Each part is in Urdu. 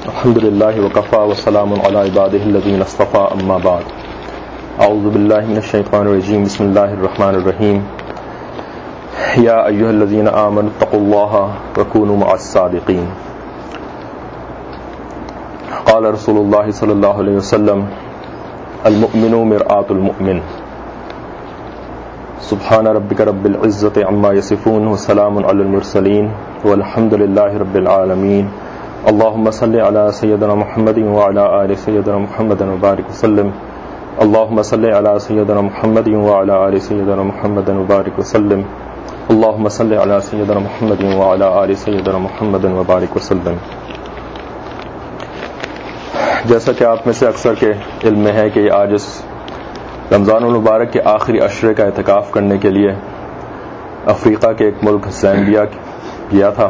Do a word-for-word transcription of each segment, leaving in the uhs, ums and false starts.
الحمد للہ وکفى وسلام علی عبادہ الذین اصطفى اما بعد اعوذ باللہ من الشیطان الرجیم بسم اللہ الرحمن الرحیم یا ایھا الذین آمنوا اتقوا اللہ وکونوا مع الصادقین قال رسول اللہ صلی اللہ علیہ وسلم المؤمن مرآۃ المؤمن سبحان ربک رب العزۃ عما یصفون وسلام علی المرسلین والحمد للہ رب العالمین اللهم صل على سيدنا محمد وعلى آل سيدنا محمد وبارك وسلم اللهم صل على سيدنا محمد وعلى آل سيدنا محمد وبارك وسلم اللهم صل على سيدنا محمد وعلى آل سيدنا محمد وبارك وسلم. جیسا کہ آپ میں سے اکثر کے علم میں ہے کہ آج اس رمضان المبارک کے آخری عشرے کا اعتکاف کرنے کے لیے افریقہ کے ایک ملک زامبیا گیا تھا،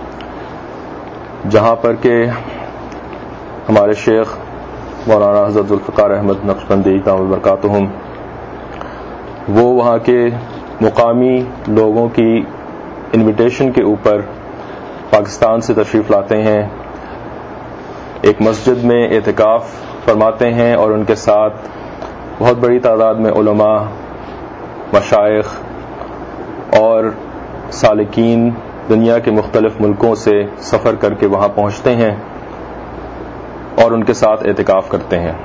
جہاں پر کہ ہمارے شیخ مولانا حضرت ذوالفقار احمد نقشبندی دامت برکاتہم وہ وہاں کے مقامی لوگوں کی انویٹیشن کے اوپر پاکستان سے تشریف لاتے ہیں، ایک مسجد میں اعتکاف فرماتے ہیں اور ان کے ساتھ بہت بڑی تعداد میں علماء، مشائخ اور سالکین دنیا کے مختلف ملکوں سے سفر کر کے وہاں پہنچتے ہیں اور ان کے ساتھ اعتکاف کرتے ہیں.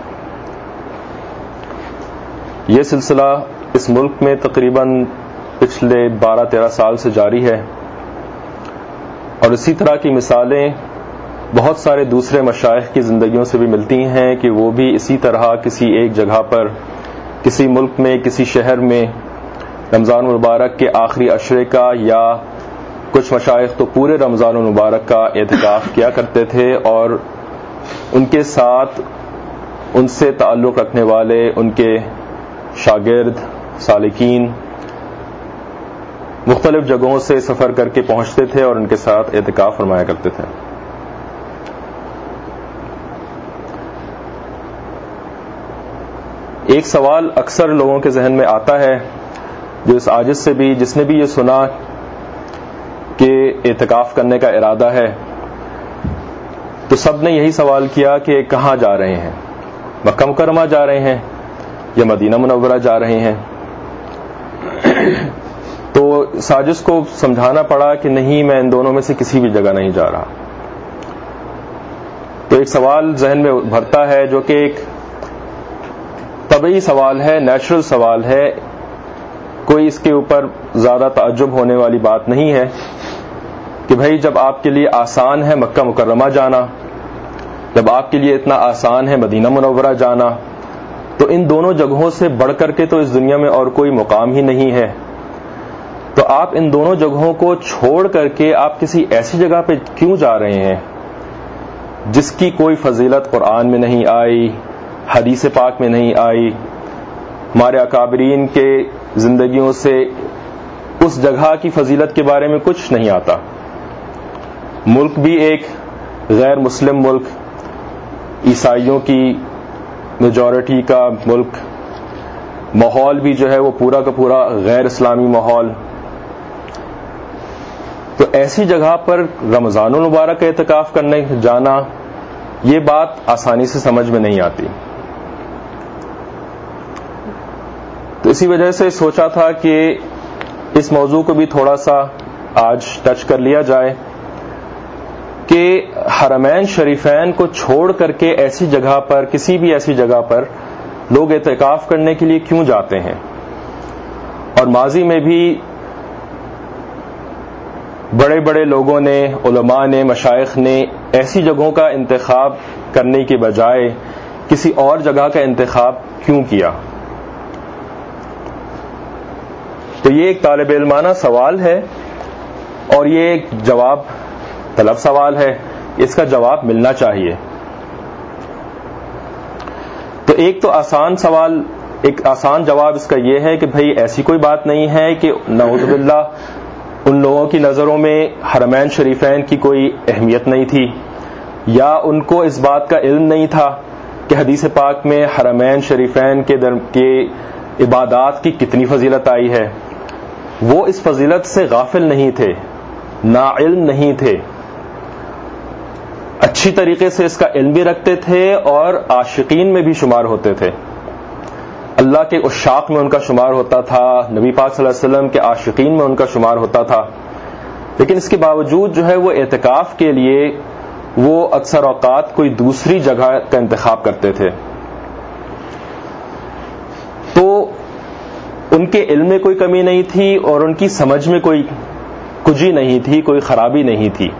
یہ سلسلہ اس ملک میں تقریباً پچھلے بارہ تیرہ سال سے جاری ہے اور اسی طرح کی مثالیں بہت سارے دوسرے مشائخ کی زندگیوں سے بھی ملتی ہیں کہ وہ بھی اسی طرح کسی ایک جگہ پر، کسی ملک میں، کسی شہر میں رمضان المبارک کے آخری عشرے کا یا کچھ مشائخ تو پورے رمضان المبارک کا اعتکاف کیا کرتے تھے اور ان کے ساتھ ان سے تعلق رکھنے والے ان کے شاگرد سالکین مختلف جگہوں سے سفر کر کے پہنچتے تھے اور ان کے ساتھ اعتکاف فرمایا کرتے تھے. ایک سوال اکثر لوگوں کے ذہن میں آتا ہے جو اس عاجز سے بھی، جس نے بھی یہ سنا کہ اعتکاف کرنے کا ارادہ ہے تو سب نے یہی سوال کیا کہ کہاں جا رہے ہیں، مکہ مکرمہ جا رہے ہیں یا مدینہ منورہ جا رہے ہیں؟ تو ساجد کو سمجھانا پڑا کہ نہیں، میں ان دونوں میں سے کسی بھی جگہ نہیں جا رہا. تو ایک سوال ذہن میں بھرتا ہے جو کہ ایک طبعی سوال ہے، نیچرل سوال ہے، کوئی اس کے اوپر زیادہ تعجب ہونے والی بات نہیں ہے کہ بھائی جب آپ کے لیے آسان ہے مکہ مکرمہ جانا، جب آپ کے لیے اتنا آسان ہے مدینہ منورہ جانا، تو ان دونوں جگہوں سے بڑھ کر کے تو اس دنیا میں اور کوئی مقام ہی نہیں ہے. تو آپ ان دونوں جگہوں کو چھوڑ کر کے آپ کسی ایسی جگہ پہ کیوں جا رہے ہیں جس کی کوئی فضیلت قرآن میں نہیں آئی، حدیث پاک میں نہیں آئی، ہمارے اکابرین کے زندگیوں سے اس جگہ کی فضیلت کے بارے میں کچھ نہیں آتا. ملک بھی ایک غیر مسلم ملک، عیسائیوں کی میجورٹی کا ملک، ماحول بھی جو ہے وہ پورا کا پورا غیر اسلامی ماحول. تو ایسی جگہ پر رمضان المبارک کا اعتکاف کرنے جانا، یہ بات آسانی سے سمجھ میں نہیں آتی. تو اسی وجہ سے سوچا تھا کہ اس موضوع کو بھی تھوڑا سا آج ٹچ کر لیا جائے کہ حرمین شریفین کو چھوڑ کر کے ایسی جگہ پر، کسی بھی ایسی جگہ پر لوگ اعتکاف کرنے کے لیے کیوں جاتے ہیں. اور ماضی میں بھی بڑے بڑے لوگوں نے، علماء نے، مشائخ نے ایسی جگہوں کا انتخاب کرنے کے بجائے کسی اور جگہ کا انتخاب کیوں کیا. تو یہ ایک طالب علمانہ سوال ہے اور یہ ایک جواب طلب سوال ہے، اس کا جواب ملنا چاہیے. تو ایک تو آسان سوال، ایک آسان جواب اس کا یہ ہے کہ بھئی ایسی کوئی بات نہیں ہے کہ نعوذ باللہ ان لوگوں کی نظروں میں حرمین شریفین کی کوئی اہمیت نہیں تھی یا ان کو اس بات کا علم نہیں تھا کہ حدیث پاک میں حرمین شریفین کے در کے عبادات کی کتنی فضیلت آئی ہے. وہ اس فضیلت سے غافل نہیں تھے، ناعلم نہیں تھے. اچھی طریقے سے اس کا علم بھی رکھتے تھے اور عاشقین میں بھی شمار ہوتے تھے. اللہ کے عشاق میں ان کا شمار ہوتا تھا, نبی پاک صلی اللہ علیہ وسلم کے عاشقین میں ان کا شمار ہوتا تھا. لیکن اس کے باوجود جو ہے وہ اعتکاف کے لیے وہ اکثر اوقات کوئی دوسری جگہ کا انتخاب کرتے تھے. تو ان کے علم میں کوئی کمی نہیں تھی اور ان کی سمجھ میں کوئی کجی نہیں تھی, کوئی خرابی نہیں تھی.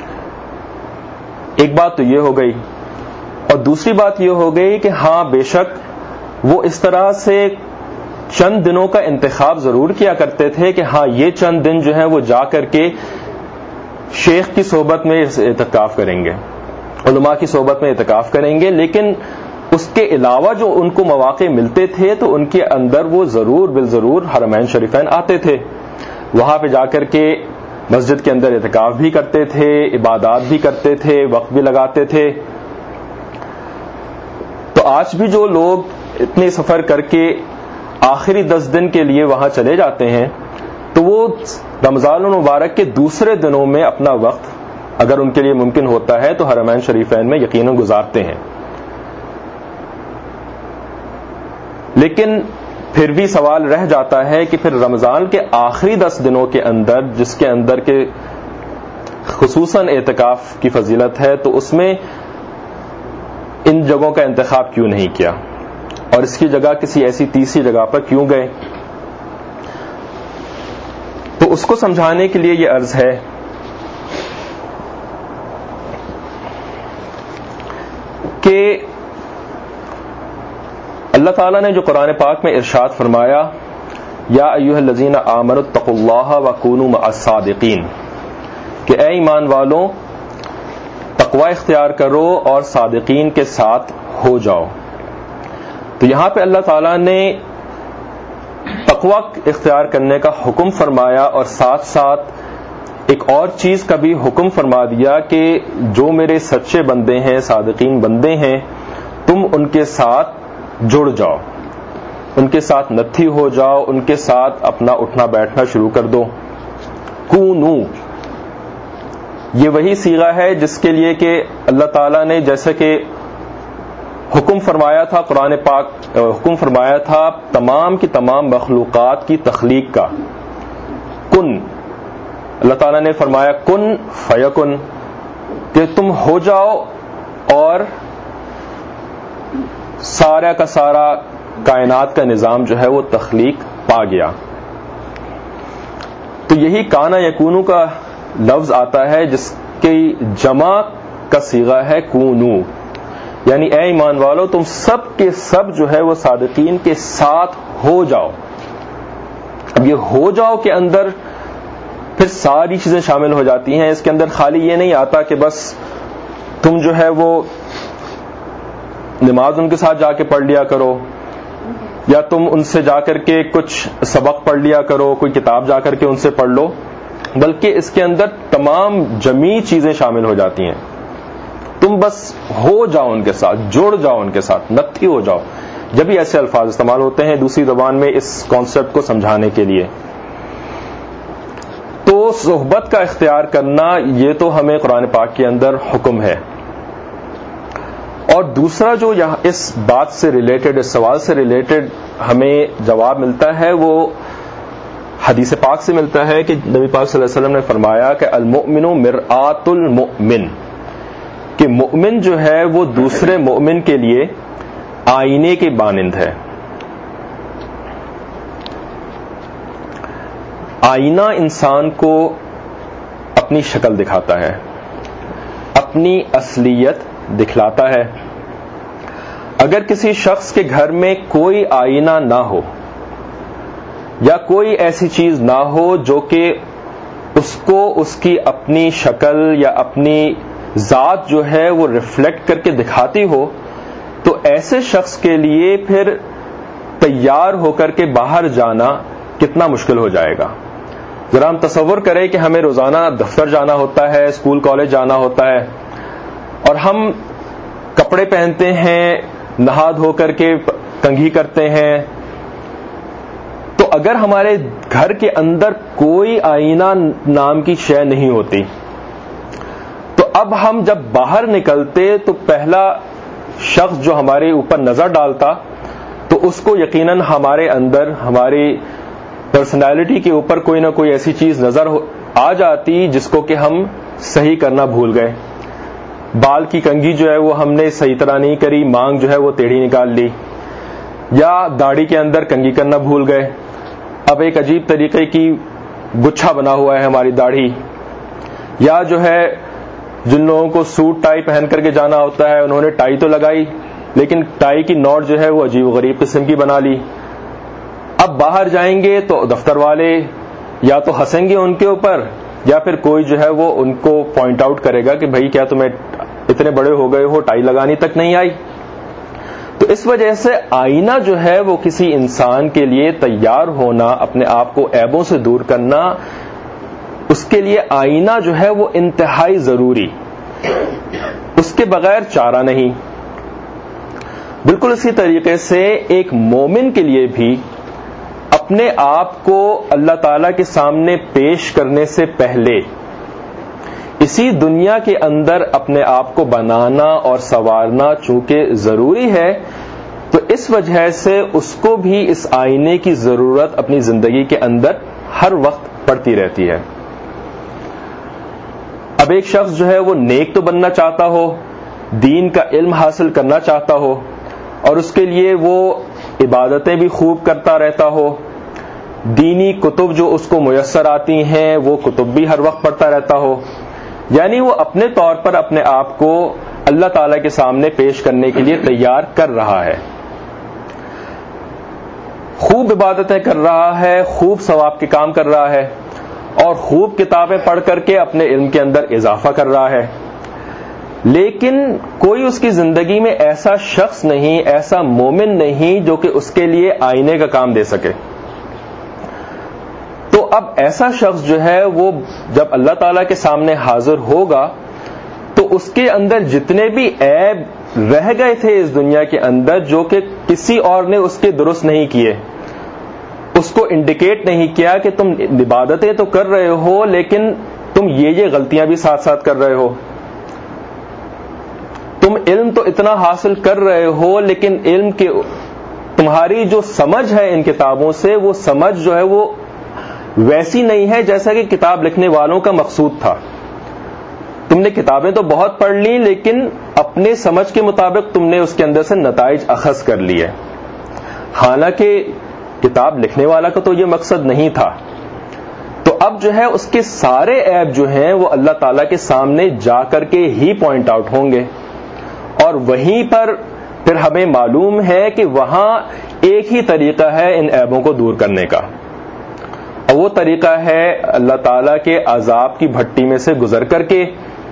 ایک بات تو یہ ہو گئی. اور دوسری بات یہ ہو گئی کہ ہاں بے شک وہ اس طرح سے چند دنوں کا انتخاب ضرور کیا کرتے تھے کہ ہاں یہ چند دن جو ہے وہ جا کر کے شیخ کی صحبت میں اعتکاف کریں گے, علماء کی صحبت میں اعتکاف کریں گے. لیکن اس کے علاوہ جو ان کو مواقع ملتے تھے تو ان کے اندر وہ ضرور بالضرور حرمین شریفین آتے تھے, وہاں پہ جا کر کے مسجد کے اندر اعتکاف بھی کرتے تھے, عبادات بھی کرتے تھے, وقت بھی لگاتے تھے. تو آج بھی جو لوگ اتنے سفر کر کے آخری دس دن کے لیے وہاں چلے جاتے ہیں تو وہ رمضان المبارک کے دوسرے دنوں میں اپنا وقت اگر ان کے لیے ممکن ہوتا ہے تو حرمین شریفین میں یقیناً گزارتے ہیں. لیکن پھر بھی سوال رہ جاتا ہے کہ پھر رمضان کے آخری دس دنوں کے اندر جس کے اندر کے خصوصاً اعتکاف کی فضیلت ہے تو اس میں ان جگہوں کا انتخاب کیوں نہیں کیا اور اس کی جگہ کسی ایسی تیسری جگہ پر کیوں گئے؟ تو اس کو سمجھانے کے لیے یہ عرض ہے کہ اللہ تعالیٰ نے جو قرآن پاک میں ارشاد فرمایا یا ایھا الذین آمنوا اتقوا اللہ وکونوا مع الصادقین کہ اے ایمان والوں تقوی اختیار کرو اور صادقین کے ساتھ ہو جاؤ. تو یہاں پہ اللہ تعالیٰ نے تقوی اختیار کرنے کا حکم فرمایا اور ساتھ ساتھ ایک اور چیز کا بھی حکم فرما دیا کہ جو میرے سچے بندے ہیں, صادقین بندے ہیں, تم ان کے ساتھ جڑ جاؤ, ان کے ساتھ نتھی ہو جاؤ, ان کے ساتھ اپنا اٹھنا بیٹھنا شروع کر دو. کونو یہ وہی صیغہ ہے جس کے لیے کہ اللہ تعالیٰ نے جیسے کہ حکم فرمایا تھا قرآن پاک حکم فرمایا تھا تمام کی تمام مخلوقات کی تخلیق کا, کن, اللہ تعالیٰ نے فرمایا کن فیکن کہ تم ہو جاؤ اور سارا کا سارا کائنات کا نظام جو ہے وہ تخلیق پا گیا. تو یہی کانا یکونو کا لفظ آتا ہے جس کی جمع کا صیغہ ہے کونو, یعنی اے ایمان والو تم سب کے سب جو ہے وہ صادقین کے ساتھ ہو جاؤ. اب یہ ہو جاؤ کے اندر پھر ساری چیزیں شامل ہو جاتی ہیں. اس کے اندر خالی یہ نہیں آتا کہ بس تم جو ہے وہ نماز ان کے ساتھ جا کے پڑھ لیا کرو یا تم ان سے جا کر کے کچھ سبق پڑھ لیا کرو, کوئی کتاب جا کر کے ان سے پڑھ لو, بلکہ اس کے اندر تمام جمیع چیزیں شامل ہو جاتی ہیں. تم بس ہو جاؤ ان کے ساتھ, جڑ جاؤ ان کے ساتھ, نتھی ہو جاؤ. جب بھی ایسے الفاظ استعمال ہوتے ہیں دوسری زبان میں اس کانسیپٹ کو سمجھانے کے لیے. تو صحبت کا اختیار کرنا یہ تو ہمیں قرآن پاک کے اندر حکم ہے. اور دوسرا جو یہاں اس بات سے ریلیٹڈ, اس سوال سے ریلیٹڈ ہمیں جواب ملتا ہے وہ حدیث پاک سے ملتا ہے کہ نبی پاک صلی اللہ علیہ وسلم نے فرمایا کہ المؤمن مرآۃ المؤمن, کہ مؤمن جو ہے وہ دوسرے مؤمن کے لیے آئینے کے مانند ہے. آئینہ انسان کو اپنی شکل دکھاتا ہے, اپنی اصلیت دکھلاتا ہے. اگر کسی شخص کے گھر میں کوئی آئینہ نہ ہو یا کوئی ایسی چیز نہ ہو جو کہ اس کو اس کی اپنی شکل یا اپنی ذات جو ہے وہ ریفلیکٹ کر کے دکھاتی ہو, تو ایسے شخص کے لیے پھر تیار ہو کر کے باہر جانا کتنا مشکل ہو جائے گا. ذرا ہم تصور کریں کہ ہمیں روزانہ دفتر جانا ہوتا ہے, اسکول کالج جانا ہوتا ہے, اور ہم کپڑے پہنتے ہیں, نہا دھو کر کے کنگھی کرتے ہیں. تو اگر ہمارے گھر کے اندر کوئی آئینہ نام کی شے نہیں ہوتی تو اب ہم جب باہر نکلتے تو پہلا شخص جو ہمارے اوپر نظر ڈالتا تو اس کو یقیناً ہمارے اندر ہماری پرسنالٹی کے اوپر کوئی نہ کوئی ایسی چیز نظر آ جاتی جس کو کہ ہم صحیح کرنا بھول گئے. بال کی کنگھی جو ہے وہ ہم نے صحیح طرح نہیں کری, مانگ جو ہے وہ ٹیڑھی نکال لی, یا داڑھی کے اندر کنگھی کرنا بھول گئے. اب ایک عجیب طریقے کی گچھا بنا ہوا ہے ہماری داڑھی. یا جو ہے جن لوگوں کو سوٹ ٹائی پہن کر کے جانا ہوتا ہے انہوں نے ٹائی تو لگائی لیکن ٹائی کی نوٹ جو ہے وہ عجیب و غریب قسم کی بنا لی. اب باہر جائیں گے تو دفتر والے یا تو ہنسیں گے ان کے اوپر, یا پھر کوئی جو ہے وہ ان کو پوائنٹ آؤٹ کرے گا کہ بھائی کیا تمہیں اتنے بڑے ہو گئے ہو, ٹائی لگانی تک نہیں آئی. تو اس وجہ سے آئینہ جو ہے وہ کسی انسان کے لیے تیار ہونا, اپنے آپ کو عیبوں سے دور کرنا, اس کے لیے آئینہ جو ہے وہ انتہائی ضروری, اس کے بغیر چارہ نہیں. بالکل اسی طریقے سے ایک مومن کے لیے بھی اپنے آپ کو اللہ تعالی کے سامنے پیش کرنے سے پہلے اسی دنیا کے اندر اپنے آپ کو بنانا اور سنوارنا چونکہ ضروری ہے, تو اس وجہ سے اس کو بھی اس آئینے کی ضرورت اپنی زندگی کے اندر ہر وقت پڑتی رہتی ہے. اب ایک شخص جو ہے وہ نیک تو بننا چاہتا ہو, دین کا علم حاصل کرنا چاہتا ہو, اور اس کے لیے وہ عبادتیں بھی خوب کرتا رہتا ہو, دینی کتب جو اس کو میسر آتی ہیں وہ کتب بھی ہر وقت پڑھتا رہتا ہو, یعنی وہ اپنے طور پر اپنے آپ کو اللہ تعالی کے سامنے پیش کرنے کے لیے تیار کر رہا ہے, خوب عبادتیں کر رہا ہے, خوب ثواب کے کام کر رہا ہے, اور خوب کتابیں پڑھ کر کے اپنے علم کے اندر اضافہ کر رہا ہے. لیکن کوئی اس کی زندگی میں ایسا شخص نہیں, ایسا مومن نہیں جو کہ اس کے لیے آئینے کا کام دے سکے. تو اب ایسا شخص جو ہے وہ جب اللہ تعالیٰ کے سامنے حاضر ہوگا تو اس کے اندر جتنے بھی عیب رہ گئے تھے اس دنیا کے اندر جو کہ کسی اور نے اس کے درست نہیں کیے, اس کو انڈیکیٹ نہیں کیا کہ تم عبادتیں تو کر رہے ہو لیکن تم یہ یہ غلطیاں بھی ساتھ ساتھ کر رہے ہو, تم علم تو اتنا حاصل کر رہے ہو لیکن علم کے تمہاری جو سمجھ ہے ان کتابوں سے وہ سمجھ جو ہے وہ ویسی نہیں ہے جیسا کہ کتاب لکھنے والوں کا مقصود تھا. تم نے کتابیں تو بہت پڑھ لی لیکن اپنے سمجھ کے مطابق تم نے اس کے اندر سے نتائج اخذ کر لیے, حالانکہ کتاب لکھنے والا کا تو یہ مقصد نہیں تھا. تو اب جو ہے اس کے سارے عیب جو ہیں وہ اللہ تعالیٰ کے سامنے جا کر کے ہی پوائنٹ آؤٹ ہوں گے, اور وہیں پر پھر ہمیں معلوم ہے کہ وہاں ایک ہی طریقہ ہے ان عیبوں کو دور کرنے کا, اور وہ طریقہ ہے اللہ تعالیٰ کے عذاب کی بھٹی میں سے گزر کر کے.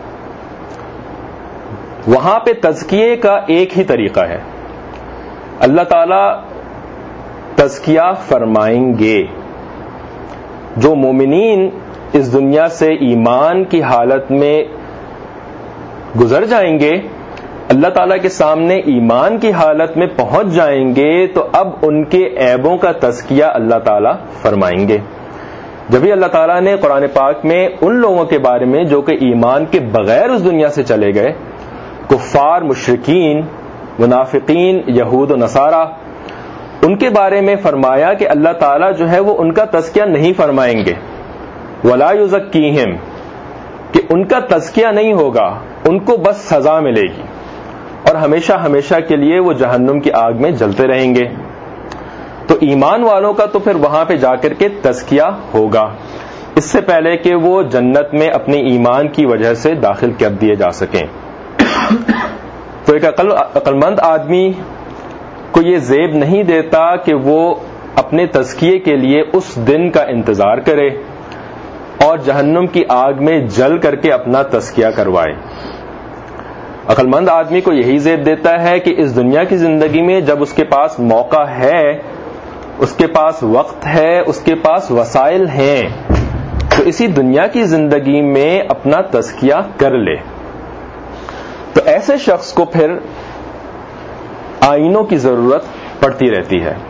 وہاں پہ تزکیے کا ایک ہی طریقہ ہے, اللہ تعالیٰ تزکیہ فرمائیں گے. جو مومنین اس دنیا سے ایمان کی حالت میں گزر جائیں گے, اللہ تعالیٰ کے سامنے ایمان کی حالت میں پہنچ جائیں گے, تو اب ان کے عیبوں کا تزکیہ اللہ تعالیٰ فرمائیں گے. جبھی اللہ تعالیٰ نے قرآن پاک میں ان لوگوں کے بارے میں جو کہ ایمان کے بغیر اس دنیا سے چلے گئے, کفار, مشرکین, منافقین, یہود و نصارہ, ان کے بارے میں فرمایا کہ اللہ تعالیٰ جو ہے وہ ان کا تزکیہ نہیں فرمائیں گے. وَلَا يُزَكِّيهِمْ, کہ ان کا تزکیہ نہیں ہوگا, ان کو بس سزا ملے گی اور ہمیشہ ہمیشہ کے لیے وہ جہنم کی آگ میں جلتے رہیں گے. تو ایمان والوں کا تو پھر وہاں پہ جا کر کے تزکیہ ہوگا, اس سے پہلے کہ وہ جنت میں اپنے ایمان کی وجہ سے داخل کر دیے جا سکیں. تو ایک عقل مند آدمی کو یہ زیب نہیں دیتا کہ وہ اپنے تزکیے کے لیے اس دن کا انتظار کرے اور جہنم کی آگ میں جل کر کے اپنا تزکیہ کروائے. عقل مند آدمی کو یہی زیب دیتا ہے کہ اس دنیا کی زندگی میں جب اس کے پاس موقع ہے, اس کے پاس وقت ہے, اس کے پاس وسائل ہیں, تو اسی دنیا کی زندگی میں اپنا تزکیہ کر لے. تو ایسے شخص کو پھر آئینوں کی ضرورت پڑتی رہتی ہے.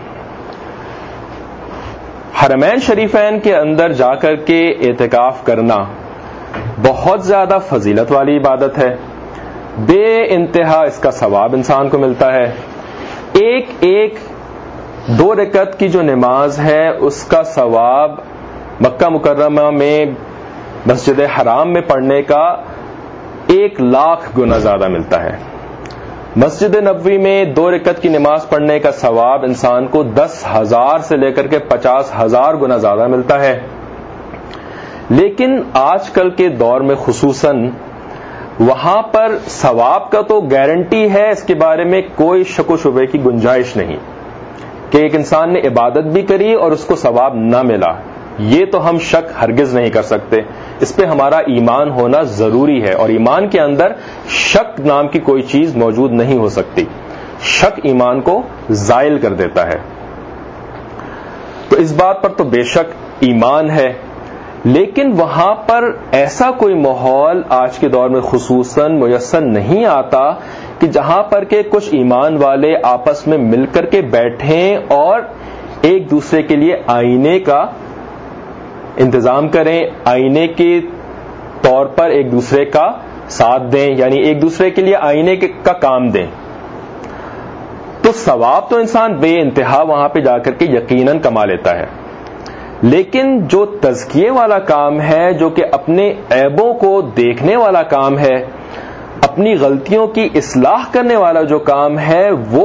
حرمین شریفین کے اندر جا کر کے اعتکاف کرنا, بہت زیادہ فضیلت والی عبادت ہے، بے انتہا اس کا ثواب انسان کو ملتا ہے. ایک ایک دو رکعت کی جو نماز ہے اس کا ثواب مکہ مکرمہ میں مسجد حرام میں پڑھنے کا ایک لاکھ گنا زیادہ ملتا ہے. مسجد نبوی میں دو رکعت کی نماز پڑھنے کا ثواب انسان کو دس ہزار سے لے کر کے پچاس ہزار گنا زیادہ ملتا ہے. لیکن آج کل کے دور میں خصوصاً وہاں پر ثواب کا تو گارنٹی ہے، اس کے بارے میں کوئی شک و شبے کی گنجائش نہیں کہ ایک انسان نے عبادت بھی کری اور اس کو ثواب نہ ملا. یہ تو ہم شک ہرگز نہیں کر سکتے، اس پہ ہمارا ایمان ہونا ضروری ہے، اور ایمان کے اندر شک نام کی کوئی چیز موجود نہیں ہو سکتی. شک ایمان کو زائل کر دیتا ہے. تو اس بات پر تو بے شک ایمان ہے، لیکن وہاں پر ایسا کوئی ماحول آج کے دور میں خصوصاً میسر نہیں آتا کہ جہاں پر کہ کچھ ایمان والے آپس میں مل کر کے بیٹھیں اور ایک دوسرے کے لیے آئینے کا انتظام کریں، آئینے کے طور پر ایک دوسرے کا ساتھ دیں، یعنی ایک دوسرے کے لیے آئینے کا کام دیں. تو ثواب تو انسان بے انتہا وہاں پہ جا کر کے یقیناً کما لیتا ہے، لیکن جو تزکیے والا کام ہے، جو کہ اپنے عیبوں کو دیکھنے والا کام ہے، اپنی غلطیوں کی اصلاح کرنے والا جو کام ہے، وہ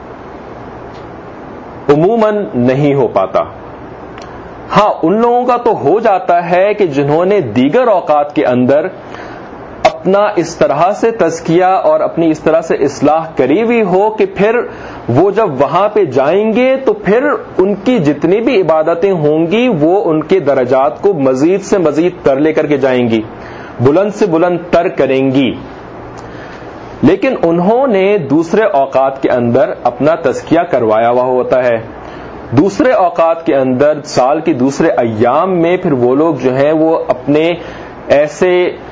عموماً نہیں ہو پاتا. ہاں ان لوگوں کا تو ہو جاتا ہے کہ جنہوں نے دیگر اوقات کے اندر اپنا اس طرح سے تزکیہ اور اپنی اس طرح سے اصلاح کری ہوئی ہو کہ پھر وہ جب وہاں پہ جائیں گے تو پھر ان کی جتنی بھی عبادتیں ہوں گی وہ ان کے درجات کو مزید سے مزید تر لے کر کے جائیں گی، بلند سے بلند تر کریں گی. لیکن انہوں نے دوسرے اوقات کے اندر اپنا تزکیہ کروایا ہوا ہوتا ہے. دوسرے اوقات کے اندر سال کے دوسرے ایام میں پھر وہ لوگ جو ہیں وہ اپنے ایسے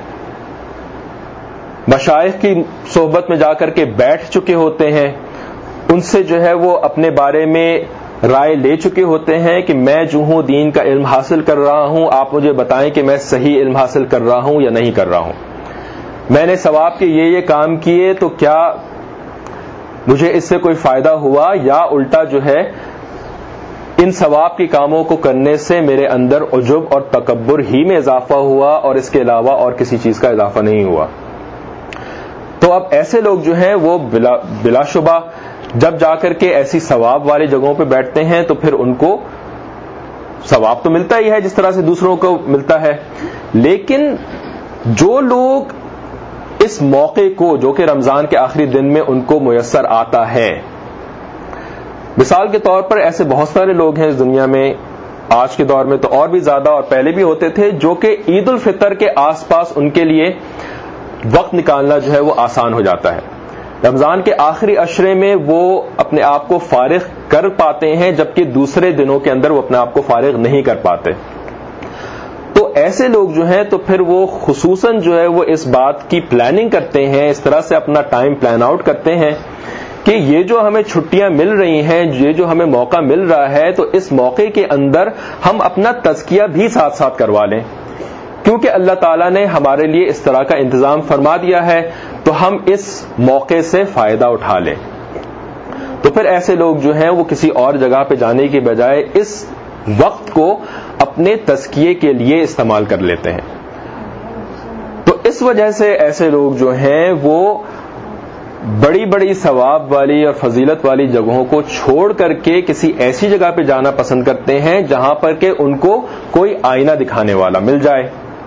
مشائخ کی صحبت میں جا کر کے بیٹھ چکے ہوتے ہیں، ان سے جو ہے وہ اپنے بارے میں رائے لے چکے ہوتے ہیں کہ میں جو ہوں دین کا علم حاصل کر رہا ہوں، آپ مجھے بتائیں کہ میں صحیح علم حاصل کر رہا ہوں یا نہیں کر رہا ہوں. میں نے ثواب کے یہ یہ کام کیے تو کیا مجھے اس سے کوئی فائدہ ہوا، یا الٹا جو ہے ان ثواب کے کاموں کو کرنے سے میرے اندر عجب اور تکبر ہی میں اضافہ ہوا اور اس کے علاوہ اور کسی چیز کا اضافہ نہیں ہوا. تو اب ایسے لوگ جو ہیں وہ بلا, بلا شبہ جب جا کر کے ایسی ثواب والی جگہوں پہ بیٹھتے ہیں تو پھر ان کو ثواب تو ملتا ہی ہے جس طرح سے دوسروں کو ملتا ہے. لیکن جو لوگ اس موقع کو جو کہ رمضان کے آخری دن میں ان کو میسر آتا ہے، مثال کے طور پر ایسے بہت سارے لوگ ہیں اس دنیا میں آج کے دور میں تو اور بھی زیادہ اور پہلے بھی ہوتے تھے، جو کہ عید الفطر کے آس پاس ان کے لیے وقت نکالنا جو ہے وہ آسان ہو جاتا ہے. رمضان کے آخری عشرے میں وہ اپنے آپ کو فارغ کر پاتے ہیں، جبکہ دوسرے دنوں کے اندر وہ اپنے آپ کو فارغ نہیں کر پاتے. تو ایسے لوگ جو ہیں تو پھر وہ خصوصاً جو ہے وہ اس بات کی پلاننگ کرتے ہیں، اس طرح سے اپنا ٹائم پلان آؤٹ کرتے ہیں کہ یہ جو ہمیں چھٹیاں مل رہی ہیں، یہ جو ہمیں موقع مل رہا ہے، تو اس موقع کے اندر ہم اپنا تزکیہ بھی ساتھ ساتھ کروا لیں، کیونکہ اللہ تعالیٰ نے ہمارے لیے اس طرح کا انتظام فرما دیا ہے، تو ہم اس موقع سے فائدہ اٹھا لیں. تو پھر ایسے لوگ جو ہیں وہ کسی اور جگہ پہ جانے کے بجائے اس وقت کو اپنے تزکیے کے لیے استعمال کر لیتے ہیں. تو اس وجہ سے ایسے لوگ جو ہیں وہ بڑی بڑی ثواب والی اور فضیلت والی جگہوں کو چھوڑ کر کے کسی ایسی جگہ پہ جانا پسند کرتے ہیں جہاں پر کہ ان کو کوئی آئینہ دکھانے والا مل جائے.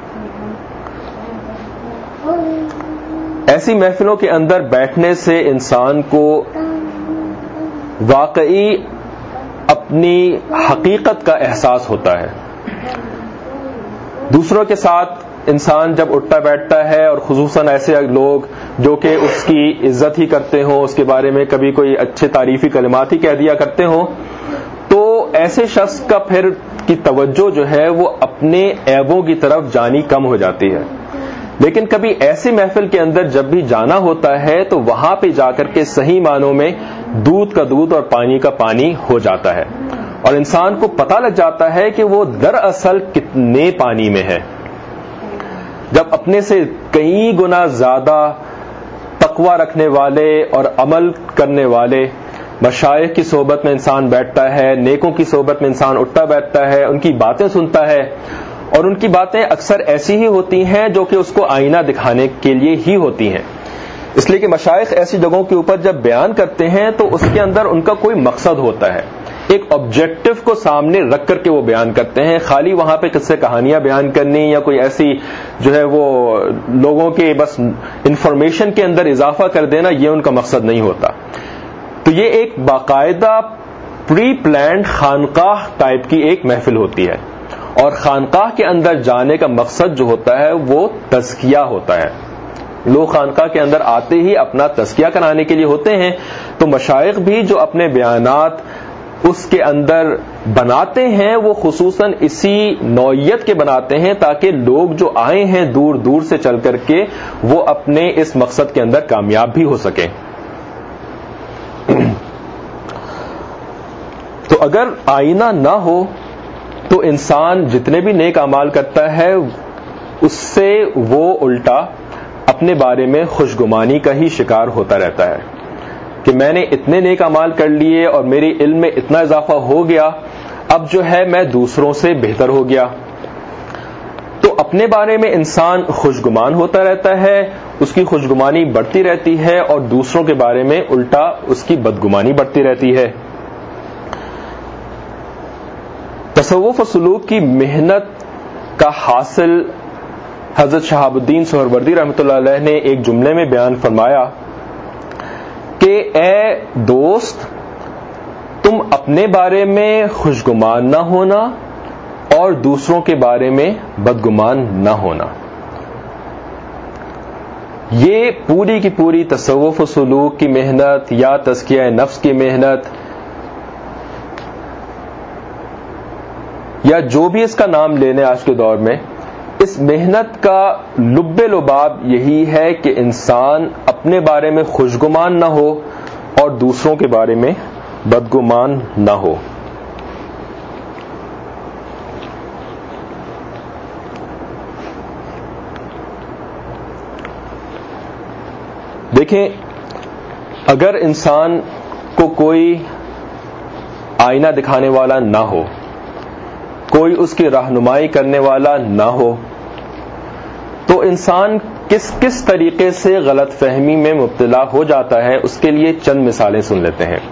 ایسی محفلوں کے اندر بیٹھنے سے انسان کو واقعی اپنی حقیقت کا احساس ہوتا ہے. دوسروں کے ساتھ انسان جب اٹھتا بیٹھتا ہے، اور خصوصاً ایسے لوگ جو کہ اس کی عزت ہی کرتے ہوں، اس کے بارے میں کبھی کوئی اچھے تعریفی کلمات ہی کہہ دیا کرتے ہوں، تو ایسے شخص کا پھر کی توجہ جو ہے وہ اپنے عیبوں کی طرف جانی کم ہو جاتی ہے. لیکن کبھی ایسی محفل کے اندر جب بھی جانا ہوتا ہے تو وہاں پہ جا کر کے صحیح معنوں میں دودھ کا دودھ اور پانی کا پانی ہو جاتا ہے، اور انسان کو پتہ لگ جاتا ہے کہ وہ دراصل کتنے پانی میں ہے. جب اپنے سے کئی گنا زیادہ تقوی رکھنے والے اور عمل کرنے والے مشائخ کی صحبت میں انسان بیٹھتا ہے، نیکوں کی صحبت میں انسان اٹھتا بیٹھتا ہے، ان کی باتیں سنتا ہے، اور ان کی باتیں اکثر ایسی ہی ہوتی ہیں جو کہ اس کو آئینہ دکھانے کے لیے ہی ہوتی ہیں. اس لیے کہ مشائخ ایسی جگہوں کے اوپر جب بیان کرتے ہیں تو اس کے اندر ان کا کوئی مقصد ہوتا ہے، ایک آبجیکٹو کو سامنے رکھ کر کے وہ بیان کرتے ہیں. خالی وہاں پہ قصے کہانیاں بیان کرنی یا کوئی ایسی جو ہے وہ لوگوں کے بس انفارمیشن کے اندر اضافہ کر دینا، یہ ان کا مقصد نہیں ہوتا. تو یہ ایک باقاعدہ پری پلانڈ خانقاہ ٹائپ کی ایک محفل ہوتی ہے، اور خانقاہ کے اندر جانے کا مقصد جو ہوتا ہے وہ تزکیہ ہوتا ہے. لوگ خانقاہ کے اندر آتے ہی اپنا تزکیہ کرانے کے لیے ہوتے ہیں. تو مشائخ بھی جو اپنے بیانات اس کے اندر بناتے ہیں وہ خصوصاً اسی نوعیت کے بناتے ہیں تاکہ لوگ جو آئے ہیں دور دور سے چل کر کے وہ اپنے اس مقصد کے اندر کامیاب بھی ہو سکیں. تو اگر آئینہ نہ ہو تو انسان جتنے بھی نیک اعمال کرتا ہے اس سے وہ الٹا اپنے بارے میں خوشگمانی کا ہی شکار ہوتا رہتا ہے کہ میں نے اتنے نیک اعمال کر لیے اور میری علم میں اتنا اضافہ ہو گیا، اب جو ہے میں دوسروں سے بہتر ہو گیا. تو اپنے بارے میں انسان خوشگمان ہوتا رہتا ہے، اس کی خوشگمانی بڑھتی رہتی ہے، اور دوسروں کے بارے میں الٹا اس کی بدگمانی بڑھتی رہتی ہے. تصوف و سلوک کی محنت کا حاصل حضرت شہاب الدین سہروردی رحمۃ اللہ علیہ نے ایک جملے میں بیان فرمایا کہ اے دوست، تم اپنے بارے میں خوشگمان نہ ہونا اور دوسروں کے بارے میں بدگمان نہ ہونا. یہ پوری کی پوری تصوف و سلوک کی محنت یا تزکیہ نفس کی محنت یا جو بھی اس کا نام لینے آج کے دور میں، اس محنت کا لب لباب یہی ہے کہ انسان اپنے بارے میں خوشگمان نہ ہو اور دوسروں کے بارے میں بدگمان نہ ہو. دیکھیں، اگر انسان کو کوئی آئینہ دکھانے والا نہ ہو، کوئی اس کی رہنمائی کرنے والا نہ ہو، تو انسان کس کس طریقے سے غلط فہمی میں مبتلا ہو جاتا ہے اس کے لیے چند مثالیں سن لیتے ہیں.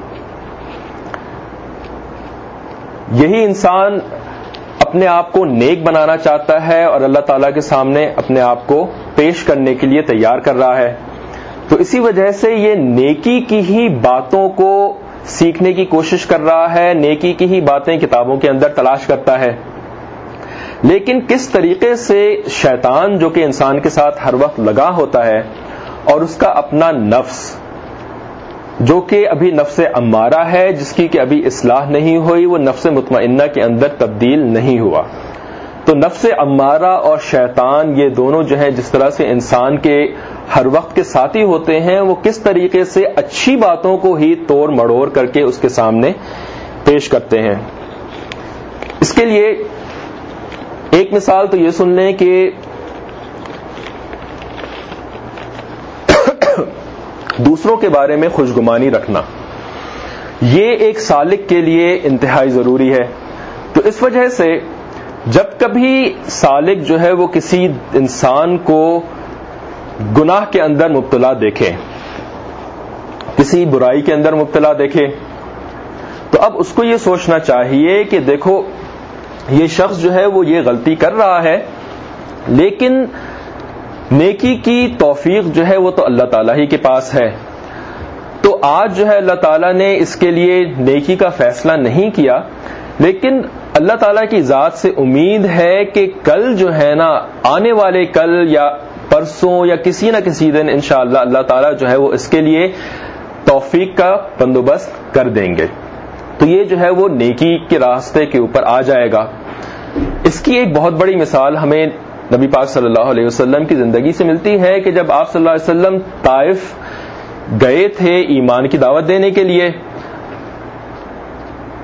یہی انسان اپنے آپ کو نیک بنانا چاہتا ہے اور اللہ تعالیٰ کے سامنے اپنے آپ کو پیش کرنے کے لیے تیار کر رہا ہے، تو اسی وجہ سے یہ نیکی کی ہی باتوں کو سیکھنے کی کوشش کر رہا ہے، نیکی کی ہی باتیں کتابوں کے اندر تلاش کرتا ہے. لیکن کس طریقے سے شیطان جو کہ انسان کے ساتھ ہر وقت لگا ہوتا ہے اور اس کا اپنا نفس جو کہ ابھی نفس امارہ ہے، جس کی کہ ابھی اصلاح نہیں ہوئی، وہ نفس مطمئنہ کے اندر تبدیل نہیں ہوا، تو نفس امارہ اور شیطان یہ دونوں جو ہیں جس طرح سے انسان کے ہر وقت کے ساتھی ہوتے ہیں، وہ کس طریقے سے اچھی باتوں کو ہی توڑ مڑوڑ کر کے اس کے سامنے پیش کرتے ہیں. اس کے لیے ایک مثال تو یہ سن لیں کہ دوسروں کے بارے میں خوشگمانی رکھنا یہ ایک سالک کے لیے انتہائی ضروری ہے. تو اس وجہ سے جب کبھی سالک جو ہے وہ کسی انسان کو گناہ کے اندر مبتلا دیکھے، کسی برائی کے اندر مبتلا دیکھے، تو اب اس کو یہ سوچنا چاہیے کہ دیکھو یہ شخص جو ہے وہ یہ غلطی کر رہا ہے، لیکن نیکی کی توفیق جو ہے وہ تو اللہ تعالیٰ ہی کے پاس ہے. تو آج جو ہے اللہ تعالیٰ نے اس کے لیے نیکی کا فیصلہ نہیں کیا، لیکن اللہ تعالیٰ کی ذات سے امید ہے کہ کل جو ہے نا، آنے والے کل یا پرسوں یا کسی نہ کسی دن انشاءاللہ اللہ تعالیٰ جو ہے وہ اس کے لیے توفیق کا بندوبست کر دیں گے. تو یہ جو ہے وہ نیکی کے راستے کے اوپر آ جائے گا. اس کی ایک بہت بڑی مثال ہمیں نبی پاک صلی اللہ علیہ وسلم کی زندگی سے ملتی ہے کہ جب آپ صلی اللہ علیہ وسلم طائف گئے تھے ایمان کی دعوت دینے کے لیے،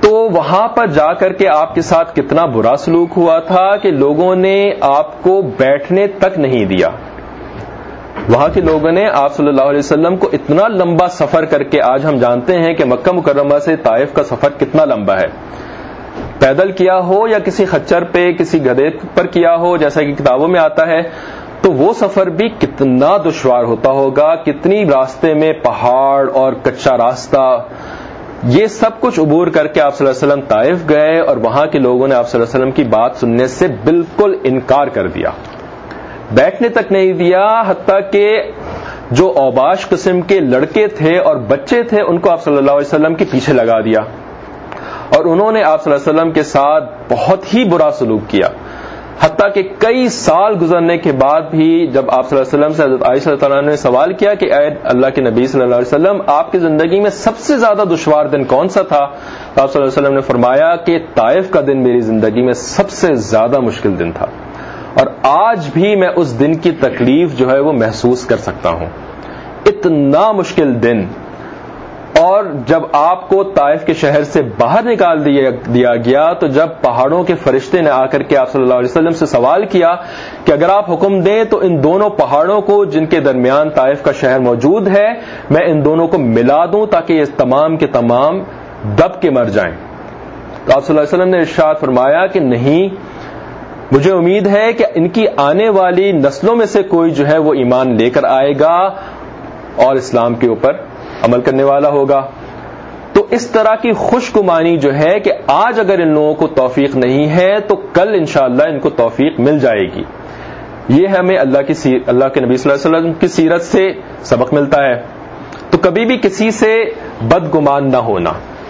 تو وہاں پر جا کر کے آپ کے ساتھ کتنا برا سلوک ہوا تھا کہ لوگوں نے آپ کو بیٹھنے تک نہیں دیا. وہاں کے لوگوں نے آپ صلی اللہ علیہ وسلم کو اتنا لمبا سفر کر کے, آج ہم جانتے ہیں کہ مکہ مکرمہ سے طائف کا سفر کتنا لمبا ہے, پیدل کیا ہو یا کسی خچر پہ کسی گدھے پر کیا ہو جیسا کہ کتابوں میں آتا ہے, تو وہ سفر بھی کتنا دشوار ہوتا ہوگا, کتنی راستے میں پہاڑ اور کچا راستہ, یہ سب کچھ عبور کر کے آپ صلی اللہ علیہ وسلم طائف گئے اور وہاں کے لوگوں نے آپ صلی اللہ علیہ وسلم کی بات سننے سے بالکل انکار کر دیا, بیٹھنے تک نہیں دیا, حتیٰ کہ جو اوباش قسم کے لڑکے تھے اور بچے تھے ان کو آپ صلی اللہ علیہ وسلم کے پیچھے لگا دیا اور انہوں نے آپ صلی اللہ علیہ وسلم کے ساتھ بہت ہی برا سلوک کیا. حتیٰ کہ کئی سال گزرنے کے بعد بھی جب آپ صلی اللہ علیہ وسلم سے حضرت عائشہ رضی اللہ عنہا نے سوال کیا کہ اے اللہ کے نبی صلی اللہ علیہ وسلم, آپ کی زندگی میں سب سے زیادہ دشوار دن کون سا تھا, تو آپ صلی اللہ علیہ وسلم نے فرمایا کہ طائف کا دن میری زندگی میں سب سے زیادہ مشکل دن تھا, اور آج بھی میں اس دن کی تکلیف جو ہے وہ محسوس کر سکتا ہوں, اتنا مشکل دن. اور جب آپ کو طائف کے شہر سے باہر نکال دیا, دیا گیا تو جب پہاڑوں کے فرشتے نے آ کر کے آپ صلی اللہ علیہ وسلم سے سوال کیا کہ اگر آپ حکم دیں تو ان دونوں پہاڑوں کو جن کے درمیان طائف کا شہر موجود ہے میں ان دونوں کو ملا دوں تاکہ یہ تمام کے تمام دب کے مر جائیں, تو آپ صلی اللہ علیہ وسلم نے ارشاد فرمایا کہ نہیں, مجھے امید ہے کہ ان کی آنے والی نسلوں میں سے کوئی جو ہے وہ ایمان لے کر آئے گا اور اسلام کے اوپر عمل کرنے والا ہوگا. تو اس طرح کی خوش گمانی جو ہے کہ آج اگر ان لوگوں کو توفیق نہیں ہے تو کل انشاءاللہ ان کو توفیق مل جائے گی. یہ ہمیں اللہ کی سیر اللہ کے نبی صلی اللہ علیہ وسلم کی سیرت سے سبق ملتا ہے. تو کبھی بھی کسی سے بدگمان نہ ہونا.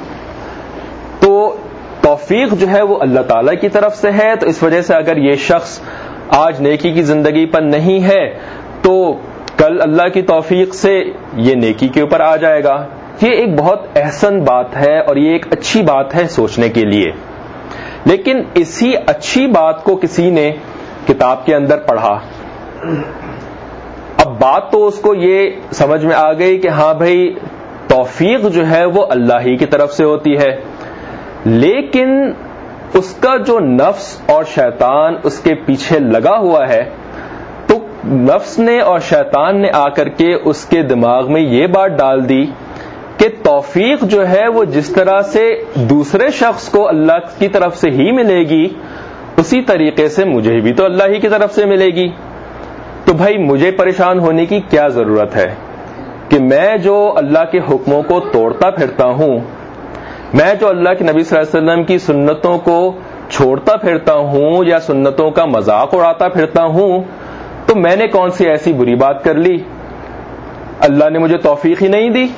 تو توفیق جو ہے وہ اللہ تعالی کی طرف سے ہے, تو اس وجہ سے اگر یہ شخص آج نیکی کی زندگی پر نہیں ہے تو کل اللہ کی توفیق سے یہ نیکی کے اوپر آ جائے گا. یہ ایک بہت احسن بات ہے اور یہ ایک اچھی بات ہے سوچنے کے لیے. لیکن اسی اچھی بات کو کسی نے کتاب کے اندر پڑھا, اب بات تو اس کو یہ سمجھ میں آ گئی کہ ہاں بھائی توفیق جو ہے وہ اللہ ہی کی طرف سے ہوتی ہے, لیکن اس کا جو نفس اور شیطان اس کے پیچھے لگا ہوا ہے, تو نفس نے اور شیطان نے آ کر کے اس کے دماغ میں یہ بات ڈال دی کہ توفیق جو ہے وہ جس طرح سے دوسرے شخص کو اللہ کی طرف سے ہی ملے گی اسی طریقے سے مجھے بھی تو اللہ ہی کی طرف سے ملے گی. تو بھائی مجھے پریشان ہونے کی کیا ضرورت ہے کہ میں جو اللہ کے حکموں کو توڑتا پھرتا ہوں, میں جو اللہ کے نبی صلی اللہ علیہ وسلم کی سنتوں کو چھوڑتا پھرتا ہوں یا سنتوں کا مذاق اڑاتا پھرتا ہوں, تو میں نے کون سی ایسی بری بات کر لی؟ اللہ نے مجھے توفیق ہی نہیں دی.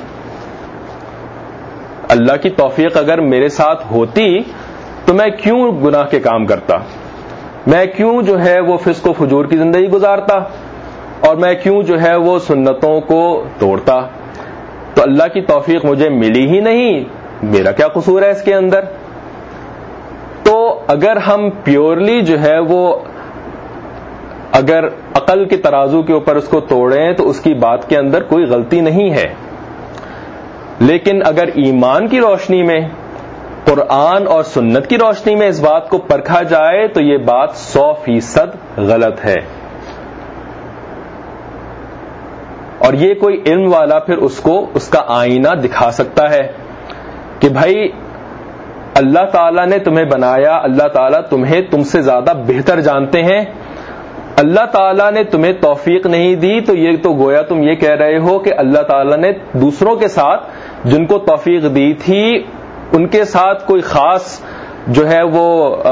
اللہ کی توفیق اگر میرے ساتھ ہوتی تو میں کیوں گناہ کے کام کرتا, میں کیوں جو ہے وہ فسق و فجور کی زندگی گزارتا, اور میں کیوں جو ہے وہ سنتوں کو توڑتا. تو اللہ کی توفیق مجھے ملی ہی نہیں, میرا کیا قصور ہے اس کے اندر؟ تو اگر ہم پیورلی جو ہے وہ اگر عقل کے ترازو کے اوپر اس کو توڑیں تو اس کی بات کے اندر کوئی غلطی نہیں ہے, لیکن اگر ایمان کی روشنی میں, قرآن اور سنت کی روشنی میں اس بات کو پرکھا جائے تو یہ بات سو فیصد غلط ہے. اور یہ کوئی علم والا پھر اس کو اس کا آئینہ دکھا سکتا ہے کہ بھائی اللہ تعالیٰ نے تمہیں بنایا, اللہ تعالیٰ تمہیں تم سے زیادہ بہتر جانتے ہیں, اللہ تعالیٰ نے تمہیں توفیق نہیں دی, تو یہ تو گویا تم یہ کہہ رہے ہو کہ اللہ تعالیٰ نے دوسروں کے ساتھ جن کو توفیق دی تھی ان کے ساتھ کوئی خاص جو ہے وہ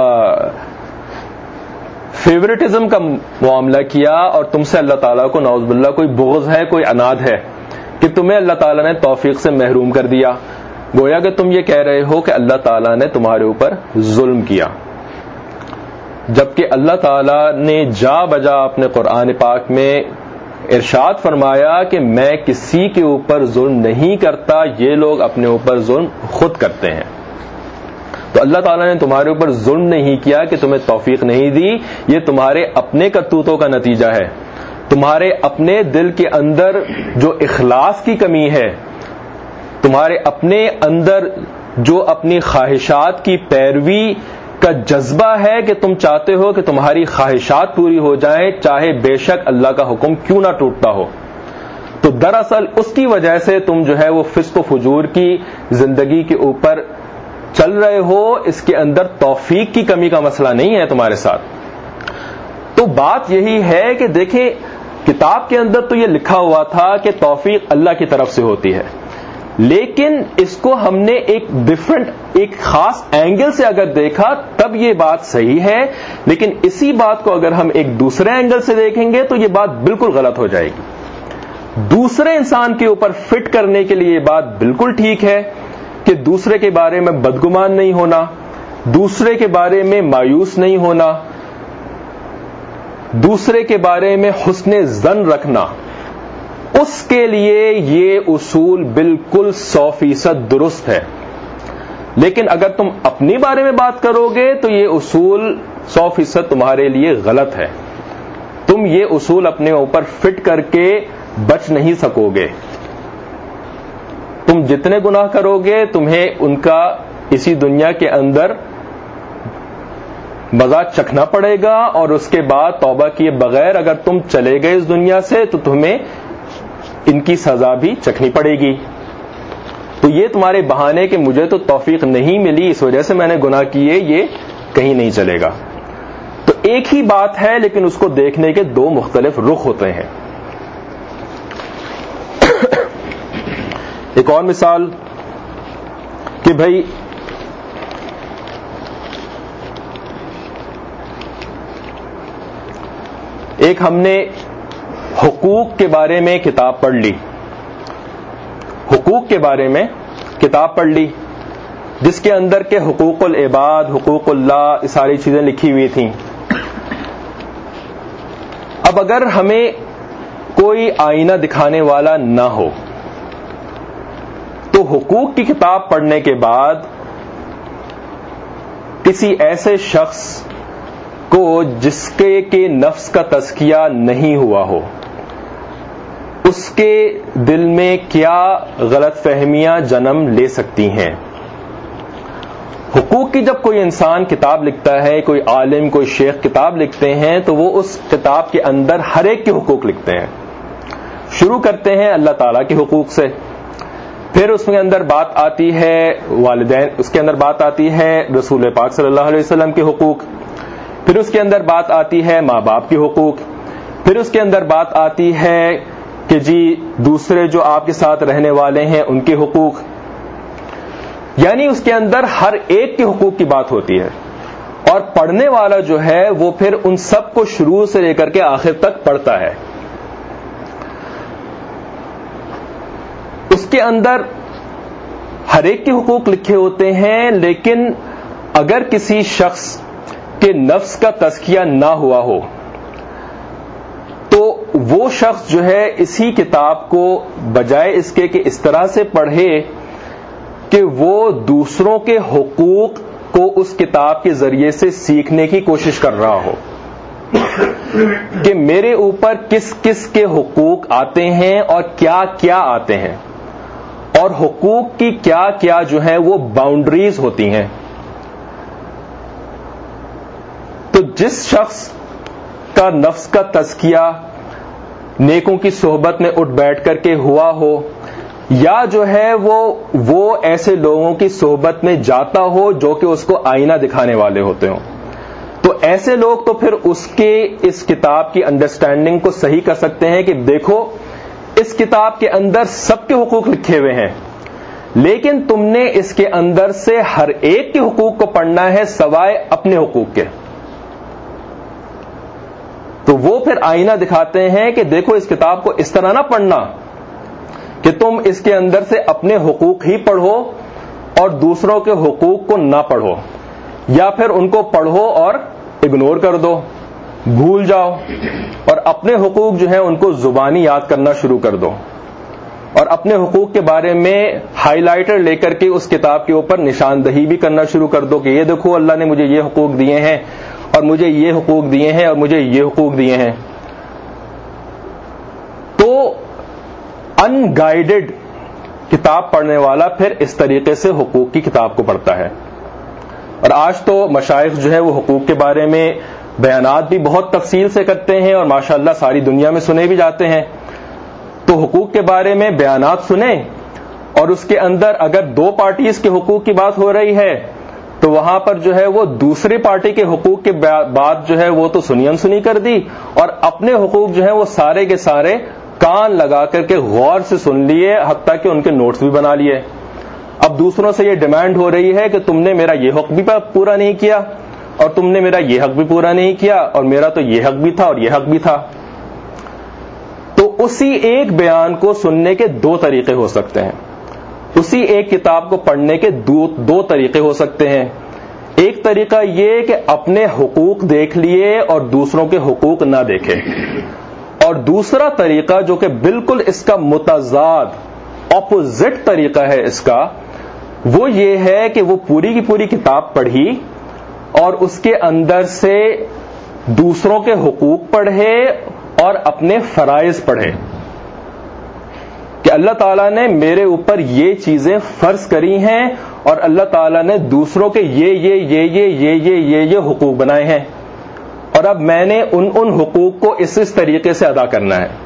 فیورٹزم کا معاملہ کیا, اور تم سے اللہ تعالیٰ کو نعوذ باللہ کوئی بغض ہے, کوئی عناد ہے کہ تمہیں اللہ تعالیٰ نے توفیق سے محروم کر دیا. گویا کہ تم یہ کہہ رہے ہو کہ اللہ تعالیٰ نے تمہارے اوپر ظلم کیا, جبکہ اللہ تعالیٰ نے جا بجا اپنے قرآن پاک میں ارشاد فرمایا کہ میں کسی کے اوپر ظلم نہیں کرتا, یہ لوگ اپنے اوپر ظلم خود کرتے ہیں. تو اللہ تعالیٰ نے تمہارے اوپر ظلم نہیں کیا کہ تمہیں توفیق نہیں دی, یہ تمہارے اپنے کرتوتوں کا نتیجہ ہے, تمہارے اپنے دل کے اندر جو اخلاص کی کمی ہے, تمہارے اپنے اندر جو اپنی خواہشات کی پیروی کا جذبہ ہے کہ تم چاہتے ہو کہ تمہاری خواہشات پوری ہو جائیں چاہے بے شک اللہ کا حکم کیوں نہ ٹوٹتا ہو، تو دراصل اس کی وجہ سے تم جو ہے وہ فسق و فجور کی زندگی کے اوپر چل رہے ہو. اس کے اندر توفیق کی کمی کا مسئلہ نہیں ہے تمہارے ساتھ. تو بات یہی ہے کہ دیکھیں کتاب کے اندر تو یہ لکھا ہوا تھا کہ توفیق اللہ کی طرف سے ہوتی ہے، لیکن اس کو ہم نے ایک ڈفرنٹ ایک خاص اینگل سے اگر دیکھا تب یہ بات صحیح ہے، لیکن اسی بات کو اگر ہم ایک دوسرے اینگل سے دیکھیں گے تو یہ بات بالکل غلط ہو جائے گی. دوسرے انسان کے اوپر فٹ کرنے کے لیے یہ بات بالکل ٹھیک ہے کہ دوسرے کے بارے میں بدگمان نہیں ہونا، دوسرے کے بارے میں مایوس نہیں ہونا، دوسرے کے بارے میں حسن ظن رکھنا، اس کے لیے یہ اصول بالکل سو فیصد درست ہے. لیکن اگر تم اپنے بارے میں بات کرو گے تو یہ اصول سو فیصد تمہارے لیے غلط ہے. تم یہ اصول اپنے اوپر فٹ کر کے بچ نہیں سکو گے. تم جتنے گناہ کرو گے تمہیں ان کا اسی دنیا کے اندر مزہ چکھنا پڑے گا، اور اس کے بعد توبہ کیے بغیر اگر تم چلے گئے اس دنیا سے تو تمہیں ان کی سزا بھی چکھنی پڑے گی. تو یہ تمہارے بہانے کہ مجھے تو توفیق نہیں ملی اس وجہ سے میں نے گناہ کیے، یہ کہیں نہیں چلے گا. تو ایک ہی بات ہے لیکن اس کو دیکھنے کے دو مختلف رخ ہوتے ہیں. ایک اور مثال کہ بھائی ایک ہم نے حقوق کے بارے میں کتاب پڑھ لی، حقوق کے بارے میں کتاب پڑھ لی جس کے اندر کے حقوق العباد، حقوق اللہ، یہ ساری چیزیں لکھی ہوئی تھیں. اب اگر ہمیں کوئی آئینہ دکھانے والا نہ ہو تو حقوق کی کتاب پڑھنے کے بعد کسی ایسے شخص کو جس کے کہ نفس کا تزکیہ نہیں ہوا ہو، اس کے دل میں کیا غلط فہمیاں جنم لے سکتی ہیں. حقوق کی جب کوئی انسان کتاب لکھتا ہے، کوئی عالم، کوئی شیخ کتاب لکھتے ہیں تو وہ اس کتاب کے اندر ہر ایک کے حقوق لکھتے ہیں. شروع کرتے ہیں اللہ تعالیٰ کے حقوق سے، پھر اس کے اندر بات آتی ہے والدین، اس کے اندر بات آتی ہے رسول پاک صلی اللہ علیہ وسلم کے حقوق، پھر اس کے اندر بات آتی ہے ماں باپ کے حقوق، پھر اس کے اندر بات آتی ہے کہ جی دوسرے جو آپ کے ساتھ رہنے والے ہیں ان کے حقوق. یعنی اس کے اندر ہر ایک کے حقوق کی بات ہوتی ہے، اور پڑھنے والا جو ہے وہ پھر ان سب کو شروع سے لے کر کے آخر تک پڑھتا ہے. اس کے اندر ہر ایک کے حقوق لکھے ہوتے ہیں، لیکن اگر کسی شخص کے نفس کا تزکیہ نہ ہوا ہو تو وہ شخص جو ہے اسی کتاب کو بجائے اس کے کہ اس طرح سے پڑھے کہ وہ دوسروں کے حقوق کو اس کتاب کے ذریعے سے سیکھنے کی کوشش کر رہا ہو کہ میرے اوپر کس کس کے حقوق آتے ہیں اور کیا کیا آتے ہیں، اور حقوق کی کیا کیا جو ہے وہ باؤنڈریز ہوتی ہیں. تو جس شخص کا نفس کا تزکیہ نیکوں کی صحبت میں اٹھ بیٹھ کر کے ہوا ہو، یا جو ہے وہ وہ ایسے لوگوں کی صحبت میں جاتا ہو جو کہ اس کو آئینہ دکھانے والے ہوتے ہوں، تو ایسے لوگ تو پھر اس کے اس کتاب کی انڈرسٹینڈنگ کو صحیح کر سکتے ہیں کہ دیکھو اس کتاب کے اندر سب کے حقوق لکھے ہوئے ہیں، لیکن تم نے اس کے اندر سے ہر ایک کے حقوق کو پڑھنا ہے سوائے اپنے حقوق کے. تو وہ پھر آئینہ دکھاتے ہیں کہ دیکھو اس کتاب کو اس طرح نہ پڑھنا کہ تم اس کے اندر سے اپنے حقوق ہی پڑھو اور دوسروں کے حقوق کو نہ پڑھو، یا پھر ان کو پڑھو اور اگنور کر دو، بھول جاؤ، اور اپنے حقوق جو ہیں ان کو زبانی یاد کرنا شروع کر دو، اور اپنے حقوق کے بارے میں ہائی لائٹر لے کر کے اس کتاب کے اوپر نشاندہی بھی کرنا شروع کر دو کہ یہ دیکھو اللہ نے مجھے یہ حقوق دیے ہیں اور مجھے یہ حقوق دیے ہیں اور مجھے یہ حقوق دیے ہیں. تو ان گائیڈڈ کتاب پڑھنے والا پھر اس طریقے سے حقوق کی کتاب کو پڑھتا ہے. اور آج تو مشائخ جو ہے وہ حقوق کے بارے میں بیانات بھی بہت تفصیل سے کرتے ہیں اور ماشاءاللہ ساری دنیا میں سنے بھی جاتے ہیں. تو حقوق کے بارے میں بیانات سنیں اور اس کے اندر اگر دو پارٹیز کے حقوق کی بات ہو رہی ہے تو وہاں پر جو ہے وہ دوسری پارٹی کے حقوق کے بات جو ہے وہ تو سنی انسنی کر دی اور اپنے حقوق جو ہے وہ سارے کے سارے کان لگا کر کے غور سے سن لیے, حتیٰ کہ ان کے نوٹس بھی بنا لیے. اب دوسروں سے یہ ڈیمانڈ ہو رہی ہے کہ تم نے میرا یہ حق بھی پورا نہیں کیا اور تم نے میرا یہ حق بھی پورا نہیں کیا اور میرا تو یہ حق بھی تھا اور یہ حق بھی تھا. تو اسی ایک بیان کو سننے کے دو طریقے ہو سکتے ہیں, اسی ایک کتاب کو پڑھنے کے دو, دو طریقے ہو سکتے ہیں. ایک طریقہ یہ کہ اپنے حقوق دیکھ لیے اور دوسروں کے حقوق نہ دیکھے, اور دوسرا طریقہ جو کہ بالکل اس کا متضاد اپوزٹ طریقہ ہے اس کا, وہ یہ ہے کہ وہ پوری کی پوری کتاب پڑھی اور اس کے اندر سے دوسروں کے حقوق پڑھے اور اپنے فرائض پڑھے کہ اللہ تعالیٰ نے میرے اوپر یہ چیزیں فرض کری ہیں اور اللہ تعالیٰ نے دوسروں کے یہ یہ یہ یہ یہ یہ یہ یہ حقوق بنائے ہیں اور اب میں نے ان ان حقوق کو اس اس طریقے سے ادا کرنا ہے.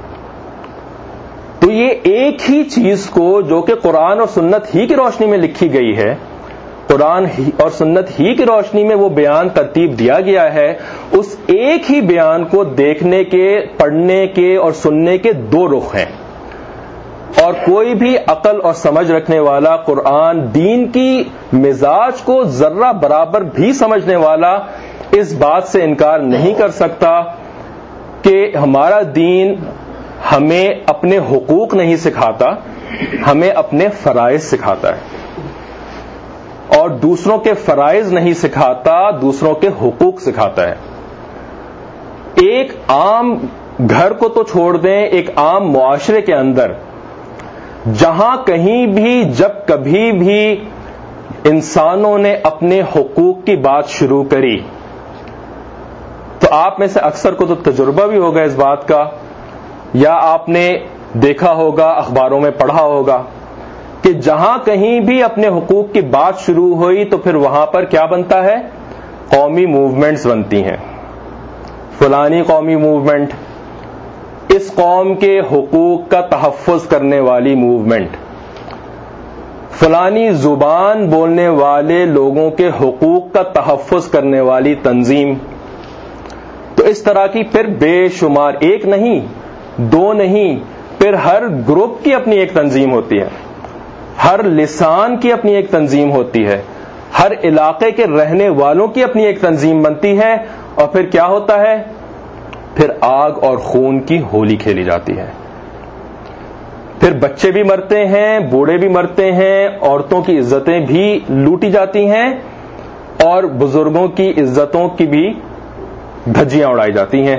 تو یہ ایک ہی چیز کو جو کہ قرآن اور سنت ہی کی روشنی میں لکھی گئی ہے, قرآن اور سنت ہی کی روشنی میں وہ بیان ترتیب دیا گیا ہے, اس ایک ہی بیان کو دیکھنے کے, پڑھنے کے اور سننے کے دو رخ ہیں. اور کوئی بھی عقل اور سمجھ رکھنے والا, قرآن دین کی مزاج کو ذرہ برابر بھی سمجھنے والا اس بات سے انکار نہیں کر سکتا کہ ہمارا دین ہمیں اپنے حقوق نہیں سکھاتا, ہمیں اپنے فرائض سکھاتا ہے اور دوسروں کے فرائض نہیں سکھاتا, دوسروں کے حقوق سکھاتا ہے. ایک عام گھر کو تو چھوڑ دیں, ایک عام معاشرے کے اندر جہاں کہیں بھی جب کبھی بھی انسانوں نے اپنے حقوق کی بات شروع کری تو آپ میں سے اکثر کو تو تجربہ بھی ہوگا اس بات کا, یا آپ نے دیکھا ہوگا, اخباروں میں پڑھا ہوگا کہ جہاں کہیں بھی اپنے حقوق کی بات شروع ہوئی تو پھر وہاں پر کیا بنتا ہے, قومی موومنٹس بنتی ہیں. فلانی قومی موومنٹ, اس قوم کے حقوق کا تحفظ کرنے والی موومنٹ, فلانی زبان بولنے والے لوگوں کے حقوق کا تحفظ کرنے والی تنظیم. تو اس طرح کی پھر بے شمار, ایک نہیں دو نہیں, پھر ہر گروپ کی اپنی ایک تنظیم ہوتی ہے, ہر لسان کی اپنی ایک تنظیم ہوتی ہے, ہر علاقے کے رہنے والوں کی اپنی ایک تنظیم بنتی ہے, اور پھر کیا ہوتا ہے, پھر آگ اور خون کی ہولی کھیلی جاتی ہے. پھر بچے بھی مرتے ہیں, بوڑھے بھی مرتے ہیں, عورتوں کی عزتیں بھی لوٹی جاتی ہیں اور بزرگوں کی عزتوں کی بھی دھجیاں اڑائی جاتی ہیں.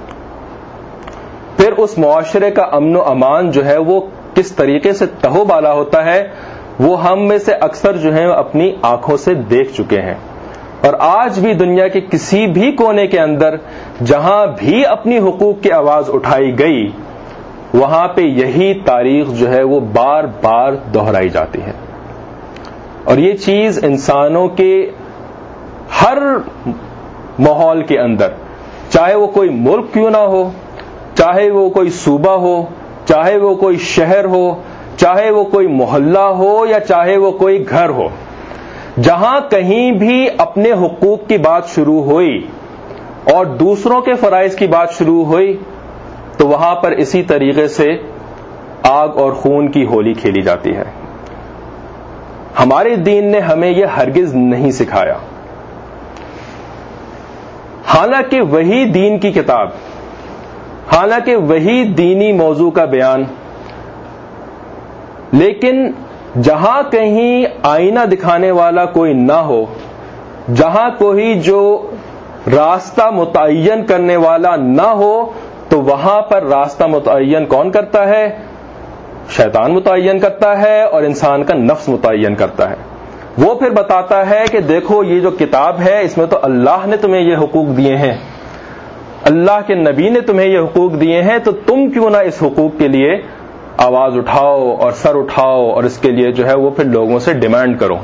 پھر اس معاشرے کا امن و امان جو ہے وہ کس طریقے سے تہو بالا ہوتا ہے وہ ہم میں سے اکثر جو ہیں اپنی آنکھوں سے دیکھ چکے ہیں. اور آج بھی دنیا کے کسی بھی کونے کے اندر جہاں بھی اپنی حقوق کی آواز اٹھائی گئی وہاں پہ یہی تاریخ جو ہے وہ بار بار دہرائی جاتی ہے. اور یہ چیز انسانوں کے ہر ماحول کے اندر, چاہے وہ کوئی ملک کیوں نہ ہو, چاہے وہ کوئی صوبہ ہو, چاہے وہ کوئی شہر ہو, چاہے وہ کوئی محلہ ہو یا چاہے وہ کوئی گھر ہو, جہاں کہیں بھی اپنے حقوق کی بات شروع ہوئی اور دوسروں کے فرائض کی بات شروع ہوئی تو وہاں پر اسی طریقے سے آگ اور خون کی ہولی کھیلی جاتی ہے. ہمارے دین نے ہمیں یہ ہرگز نہیں سکھایا, حالانکہ وہی دین کی کتاب, حالانکہ وہی دینی موضوع کا بیان, لیکن جہاں کہیں آئینہ دکھانے والا کوئی نہ ہو, جہاں کوئی جو راستہ متعین کرنے والا نہ ہو, تو وہاں پر راستہ متعین کون کرتا ہے؟ شیطان متعین کرتا ہے اور انسان کا نفس متعین کرتا ہے. وہ پھر بتاتا ہے کہ دیکھو یہ جو کتاب ہے اس میں تو اللہ نے تمہیں یہ حقوق دیے ہیں, اللہ کے نبی نے تمہیں یہ حقوق دیے ہیں, تو تم کیوں نہ اس حقوق کے لیے آواز اٹھاؤ اور سر اٹھاؤ اور اس کے لیے جو ہے وہ پھر لوگوں سے ڈیمانڈ کرو.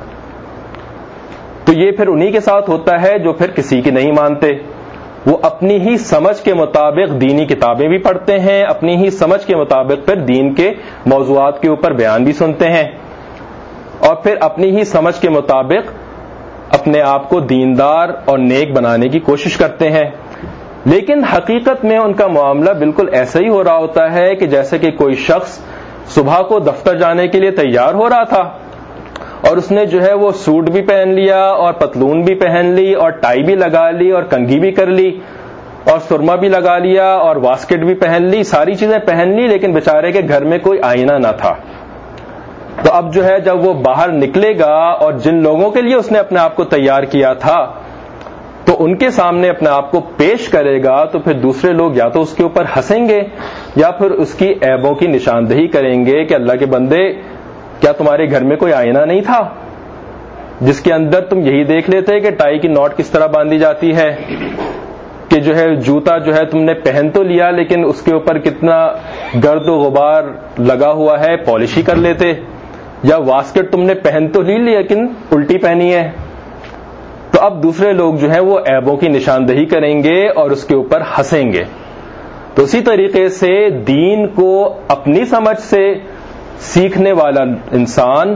تو یہ پھر انہی کے ساتھ ہوتا ہے جو پھر کسی کی نہیں مانتے. وہ اپنی ہی سمجھ کے مطابق دینی کتابیں بھی پڑھتے ہیں, اپنی ہی سمجھ کے مطابق پھر دین کے موضوعات کے اوپر بیان بھی سنتے ہیں, اور پھر اپنی ہی سمجھ کے مطابق اپنے آپ کو دیندار اور نیک بنانے کی کوشش کرتے ہیں. لیکن حقیقت میں ان کا معاملہ بالکل ایسا ہی ہو رہا ہوتا ہے کہ جیسے کہ کوئی شخص صبح کو دفتر جانے کے لیے تیار ہو رہا تھا اور اس نے جو ہے وہ سوٹ بھی پہن لیا اور پتلون بھی پہن لی اور ٹائی بھی لگا لی اور کنگھی بھی کر لی اور سرما بھی لگا لیا اور واسکٹ بھی پہن لی, ساری چیزیں پہن لی, لیکن بیچارے کے گھر میں کوئی آئینہ نہ تھا. تو اب جو ہے جب وہ باہر نکلے گا اور جن لوگوں کے لیے اس نے اپنے آپ کو تیار کیا تھا تو ان کے سامنے اپنے آپ کو پیش کرے گا, تو پھر دوسرے لوگ یا تو اس کے اوپر ہنسیں گے یا پھر اس کی عیبوں کی نشاندہی کریں گے کہ اللہ کے بندے, کیا تمہارے گھر میں کوئی آئینہ نہیں تھا جس کے اندر تم یہی دیکھ لیتے کہ ٹائی کی نوٹ کس طرح باندھی جاتی ہے, کہ جو ہے جوتا جو ہے تم نے پہن تو لیا لیکن اس کے اوپر کتنا گرد و غبار لگا ہوا ہے, پالش ہی کر لیتے, یا واسکٹ تم نے پہن تو لی لیکن الٹی پہنی ہے. تو اب دوسرے لوگ جو ہیں وہ عیبوں کی نشاندہی کریں گے اور اس کے اوپر ہنسیں گے. تو اسی طریقے سے دین کو اپنی سمجھ سے سیکھنے والا انسان,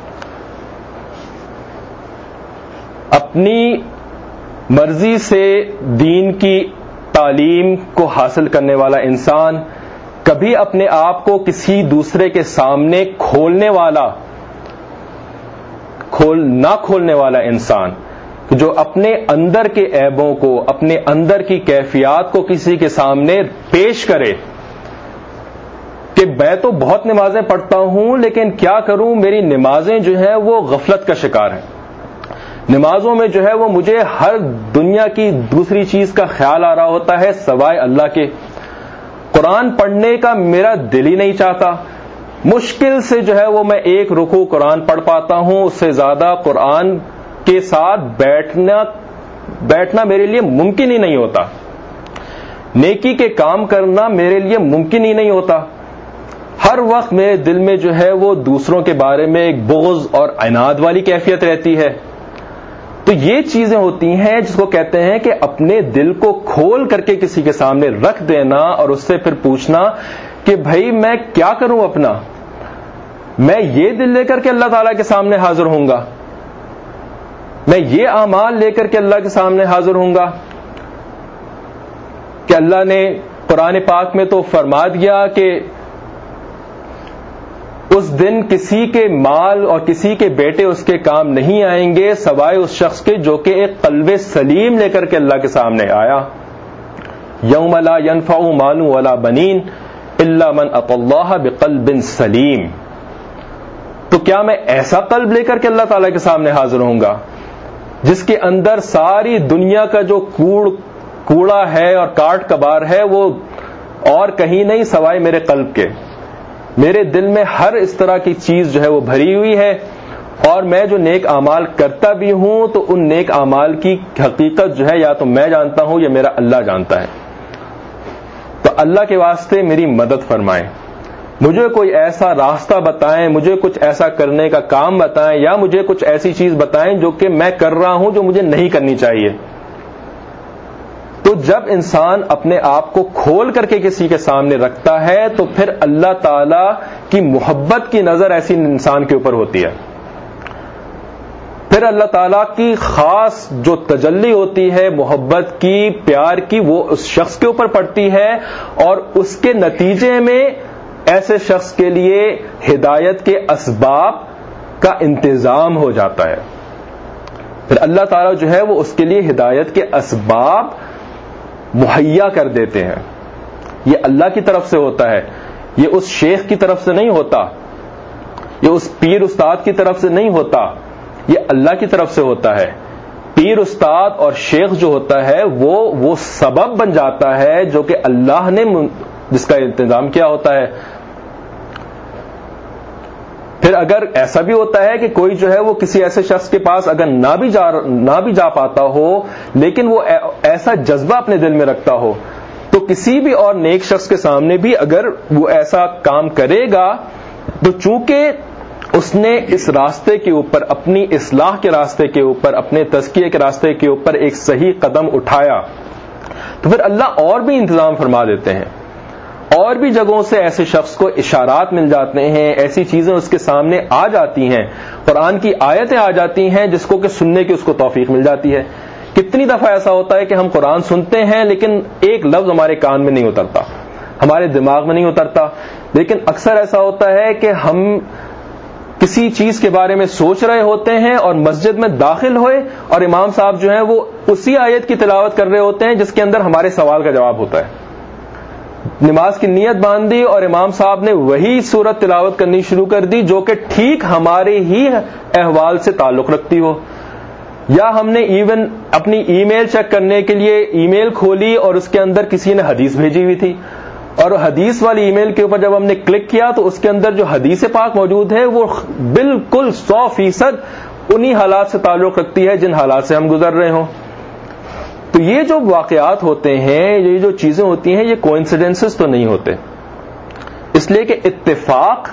اپنی مرضی سے دین کی تعلیم کو حاصل کرنے والا انسان کبھی اپنے آپ کو کسی دوسرے کے سامنے کھولنے والا کھول نہ کھولنے والا انسان جو اپنے اندر کے عیبوں کو, اپنے اندر کی کیفیات کو کسی کے سامنے پیش کرے کہ میں تو بہت نمازیں پڑھتا ہوں لیکن کیا کروں, میری نمازیں جو ہیں وہ غفلت کا شکار ہیں, نمازوں میں جو ہے وہ مجھے ہر دنیا کی دوسری چیز کا خیال آ رہا ہوتا ہے سوائے اللہ کے, قرآن پڑھنے کا میرا دل ہی نہیں چاہتا, مشکل سے جو ہے وہ میں ایک رکوع قرآن پڑھ پاتا ہوں, اس سے زیادہ قرآن کے ساتھ بیٹھنا بیٹھنا میرے لیے ممکن ہی نہیں ہوتا, نیکی کے کام کرنا میرے لیے ممکن ہی نہیں ہوتا. ہر وقت میرے دل میں جو ہے وہ دوسروں کے بارے میں ایک بغض اور عناد والی کیفیت رہتی ہے. تو یہ چیزیں ہوتی ہیں جس کو کہتے ہیں کہ اپنے دل کو کھول کر کے کسی کے سامنے رکھ دینا اور اس سے پھر پوچھنا کہ بھائی میں کیا کروں اپنا, میں یہ دل لے کر کے اللہ تعالیٰ کے سامنے حاضر ہوں گا, میں یہ اعمال لے کر کے اللہ کے سامنے حاضر ہوں گا کہ اللہ نے قرآن پاک میں تو فرما دیا کہ اس دن کسی کے مال اور کسی کے بیٹے اس کے کام نہیں آئیں گے سوائے اس شخص کے جو کہ ایک قلب سلیم لے کر کے اللہ کے سامنے آیا. یوم لا ينفع مال ولا بنین الا من اتى اللہ بقلب سلیم. تو کیا میں ایسا قلب لے کر کے اللہ تعالیٰ کے سامنے حاضر ہوں گا جس کے اندر ساری دنیا کا جو کوڑ کوڑا ہے اور کاٹ کبار ہے وہ اور کہیں نہیں سوائے میرے قلب کے, میرے دل میں ہر اس طرح کی چیز جو ہے وہ بھری ہوئی ہے, اور میں جو نیک اعمال کرتا بھی ہوں تو ان نیک اعمال کی حقیقت جو ہے یا تو میں جانتا ہوں یا میرا اللہ جانتا ہے. تو اللہ کے واسطے میری مدد فرمائیں, مجھے کوئی ایسا راستہ بتائیں, مجھے کچھ ایسا کرنے کا کام بتائیں, یا مجھے کچھ ایسی چیز بتائیں جو کہ میں کر رہا ہوں جو مجھے نہیں کرنی چاہیے. تو جب انسان اپنے آپ کو کھول کر کے کسی کے سامنے رکھتا ہے تو پھر اللہ تعالی کی محبت کی نظر ایسی انسان کے اوپر ہوتی ہے, پھر اللہ تعالیٰ کی خاص جو تجلی ہوتی ہے محبت کی, پیار کی, وہ اس شخص کے اوپر پڑتی ہے, اور اس کے نتیجے میں ایسے شخص کے لیے ہدایت کے اسباب کا انتظام ہو جاتا ہے. پھر اللہ تعالیٰ جو ہے وہ اس کے لیے ہدایت کے اسباب مہیا کر دیتے ہیں. یہ اللہ کی طرف سے ہوتا ہے, یہ اس شیخ کی طرف سے نہیں ہوتا, یہ اس پیر استاد کی طرف سے نہیں ہوتا, یہ اللہ کی طرف سے ہوتا ہے. پیر استاد اور شیخ جو ہوتا ہے وہ وہ سبب بن جاتا ہے جو کہ اللہ نے جس کا انتظام کیا ہوتا ہے. پھر اگر ایسا بھی ہوتا ہے کہ کوئی جو ہے وہ کسی ایسے شخص کے پاس اگر نہ بھی جا نہ بھی جا پاتا ہو لیکن وہ ایسا جذبہ اپنے دل میں رکھتا ہو تو کسی بھی اور نیک شخص کے سامنے بھی اگر وہ ایسا کام کرے گا تو چونکہ اس نے اس راستے کے اوپر، اپنی اصلاح کے راستے کے اوپر، اپنے تزکیے کے راستے کے اوپر ایک صحیح قدم اٹھایا، تو پھر اللہ اور بھی انتظام فرما دیتے ہیں، اور بھی جگہوں سے ایسے شخص کو اشارات مل جاتے ہیں، ایسی چیزیں اس کے سامنے آ جاتی ہیں، قرآن کی آیتیں آ جاتی ہیں جس کو کہ سننے کی اس کو توفیق مل جاتی ہے۔ کتنی دفعہ ایسا ہوتا ہے کہ ہم قرآن سنتے ہیں لیکن ایک لفظ ہمارے کان میں نہیں اترتا، ہمارے دماغ میں نہیں اترتا، لیکن اکثر ایسا ہوتا ہے کہ ہم کسی چیز کے بارے میں سوچ رہے ہوتے ہیں اور مسجد میں داخل ہوئے اور امام صاحب جو ہیں وہ اسی آیت کی تلاوت کر رہے ہوتے ہیں جس کے اندر ہمارے سوال کا جواب ہوتا ہے۔ نماز کی نیت باندھی اور امام صاحب نے وہی سورت تلاوت کرنی شروع کر دی جو کہ ٹھیک ہمارے ہی احوال سے تعلق رکھتی ہو، یا ہم نے ایون اپنی ای میل چیک کرنے کے لیے ای میل کھولی اور اس کے اندر کسی نے حدیث بھیجی ہوئی تھی، اور حدیث والی ای میل کے اوپر جب ہم نے کلک کیا تو اس کے اندر جو حدیث پاک موجود ہے وہ بالکل سو فیصد انہی حالات سے تعلق رکھتی ہے جن حالات سے ہم گزر رہے ہوں۔ تو یہ جو واقعات ہوتے ہیں، یہ جو چیزیں ہوتی ہیں، یہ کوئنسیڈنسز تو نہیں ہوتے، اس لیے کہ اتفاق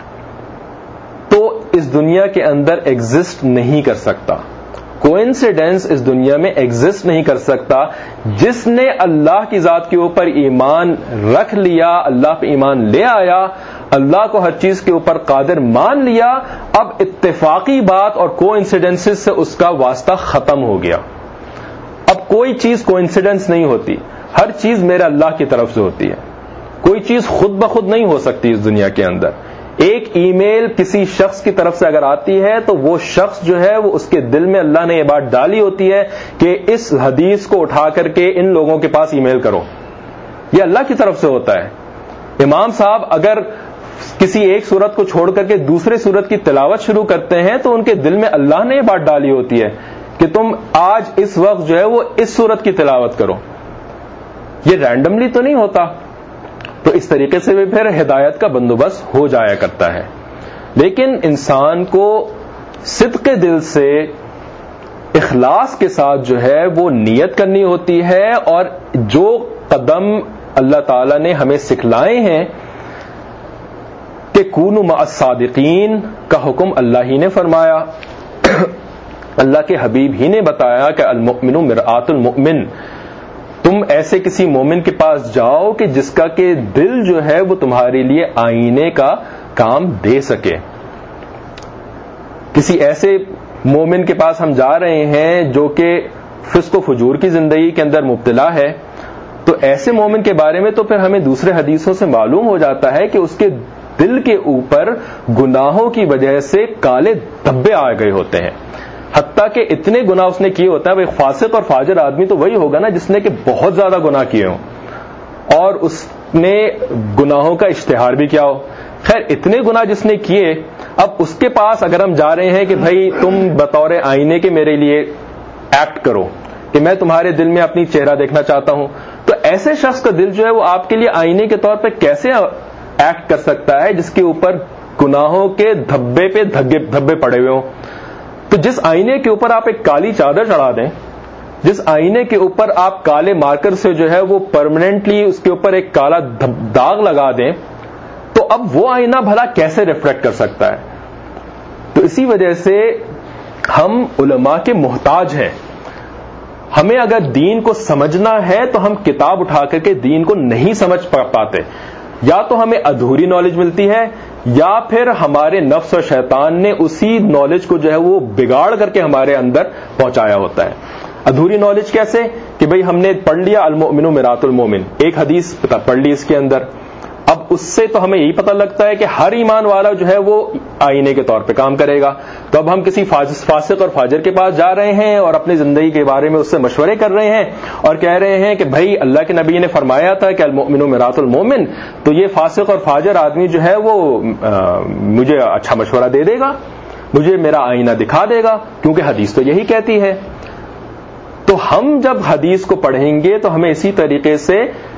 تو اس دنیا کے اندر ایگزسٹ نہیں کر سکتا، کوئنسیڈنس اس دنیا میں ایگزسٹ نہیں کر سکتا۔ جس نے اللہ کی ذات کے اوپر ایمان رکھ لیا، اللہ پہ ایمان لے آیا، اللہ کو ہر چیز کے اوپر قادر مان لیا، اب اتفاقی بات اور کوئنسیڈنس سے اس کا واسطہ ختم ہو گیا۔ اب کوئی چیز کوئنسیڈنس نہیں ہوتی، ہر چیز میرے اللہ کی طرف سے ہوتی ہے، کوئی چیز خود بخود نہیں ہو سکتی اس دنیا کے اندر۔ ایک ای میل کسی شخص کی طرف سے اگر آتی ہے تو وہ شخص جو ہے وہ اس کے دل میں اللہ نے یہ بات ڈالی ہوتی ہے کہ اس حدیث کو اٹھا کر کے ان لوگوں کے پاس ای میل کرو، یہ اللہ کی طرف سے ہوتا ہے۔ امام صاحب اگر کسی ایک سورت کو چھوڑ کر کے دوسرے سورت کی تلاوت شروع کرتے ہیں تو ان کے دل میں اللہ نے یہ بات ڈالی ہوتی ہے کہ تم آج اس وقت جو ہے وہ اس سورت کی تلاوت کرو، یہ رینڈملی تو نہیں ہوتا۔ تو اس طریقے سے بھی پھر ہدایت کا بندوبست ہو جایا کرتا ہے، لیکن انسان کو صدق دل سے اخلاص کے ساتھ جو ہے وہ نیت کرنی ہوتی ہے، اور جو قدم اللہ تعالی نے ہمیں سکھلائے ہیں کہ کونوا مع الصادقین کا حکم اللہ ہی نے فرمایا، اللہ کے حبیب ہی نے بتایا کہ المؤمن مرآۃ المؤمن، تم ایسے کسی مومن کے پاس جاؤ کہ جس کا کہ دل جو ہے وہ تمہارے لیے آئینے کا کام دے سکے۔ کسی ایسے مومن کے پاس ہم جا رہے ہیں جو کہ فسق و فجور کی زندگی کے اندر مبتلا ہے، تو ایسے مومن کے بارے میں تو پھر ہمیں دوسرے حدیثوں سے معلوم ہو جاتا ہے کہ اس کے دل کے اوپر گناہوں کی وجہ سے کالے دھبے آ گئے ہوتے ہیں، حتیٰ کہ اتنے گناہ اس نے کیے ہوتا ہے۔ وہ ایک فاسق اور فاجر آدمی تو وہی ہوگا نا جس نے کہ بہت زیادہ گناہ کیے ہوں اور اس نے گناہوں کا اشتہار بھی کیا ہو۔ خیر اتنے گناہ جس نے کیے، اب اس کے پاس اگر ہم جا رہے ہیں کہ بھائی تم بطور آئینے کے میرے لیے ایکٹ کرو کہ میں تمہارے دل میں اپنی چہرہ دیکھنا چاہتا ہوں، تو ایسے شخص کا دل جو ہے وہ آپ کے لیے آئینے کے طور پہ کیسے ایکٹ کر سکتا ہے جس کے اوپر گناہوں کے دھبے پہ دھبے پڑے ہوئے ہوں؟ تو جس آئینے کے اوپر آپ ایک کالی چادر چڑھا دیں، جس آئینے کے اوپر آپ کالے مارکر سے جو ہے وہ پرماننٹلی اس کے اوپر ایک کالا داغ لگا دیں، تو اب وہ آئینہ بھلا کیسے ریفلیکٹ کر سکتا ہے؟ تو اسی وجہ سے ہم علماء کے محتاج ہیں۔ ہمیں اگر دین کو سمجھنا ہے تو ہم کتاب اٹھا کر کے دین کو نہیں سمجھ پاتے، یا تو ہمیں ادھوری نالج ملتی ہے یا پھر ہمارے نفس اور شیطان نے اسی نالج کو جو ہے وہ بگاڑ کر کے ہمارے اندر پہنچایا ہوتا ہے۔ ادھوری نالج کیسے کہ بھئی ہم نے پڑھ لیا المؤمن مرآۃ المؤمن، ایک حدیث پڑھ لی اس کے اندر، اب اس سے تو ہمیں یہی پتہ لگتا ہے کہ ہر ایمان والا جو ہے وہ آئینے کے طور پہ کام کرے گا، تو اب ہم کسی فاسق اور فاجر کے پاس جا رہے ہیں اور اپنی زندگی کے بارے میں اس سے مشورے کر رہے ہیں اور کہہ رہے ہیں کہ بھائی اللہ کے نبی نے فرمایا تھا کہ المؤمن مرآۃ المؤمن، تو یہ فاسق اور فاجر آدمی جو ہے وہ مجھے اچھا مشورہ دے دے گا، مجھے میرا آئینہ دکھا دے گا، کیونکہ حدیث تو یہی کہتی ہے۔ تو ہم جب حدیث کو پڑھیں گے تو ہمیں اسی طریقے سے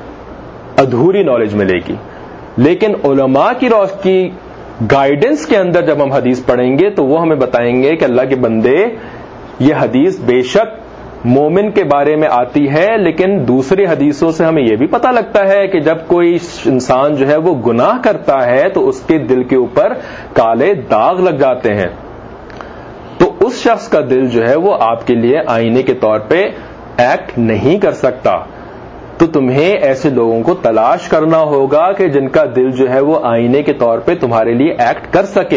ادھوری نالج ملے گی، لیکن علماء کی روش کی گائیڈنس کے اندر جب ہم حدیث پڑھیں گے تو وہ ہمیں بتائیں گے کہ اللہ کے بندے یہ حدیث بے شک مومن کے بارے میں آتی ہے، لیکن دوسری حدیثوں سے ہمیں یہ بھی پتہ لگتا ہے کہ جب کوئی انسان جو ہے وہ گناہ کرتا ہے تو اس کے دل کے اوپر کالے داغ لگ جاتے ہیں، تو اس شخص کا دل جو ہے وہ آپ کے لیے آئینے کے طور پہ ایکٹ نہیں کر سکتا. تو تمہیں ایسے لوگوں کو تلاش کرنا ہوگا کہ جن کا دل جو ہے وہ آئینے کے طور پہ تمہارے لیے ایکٹ کر سکے.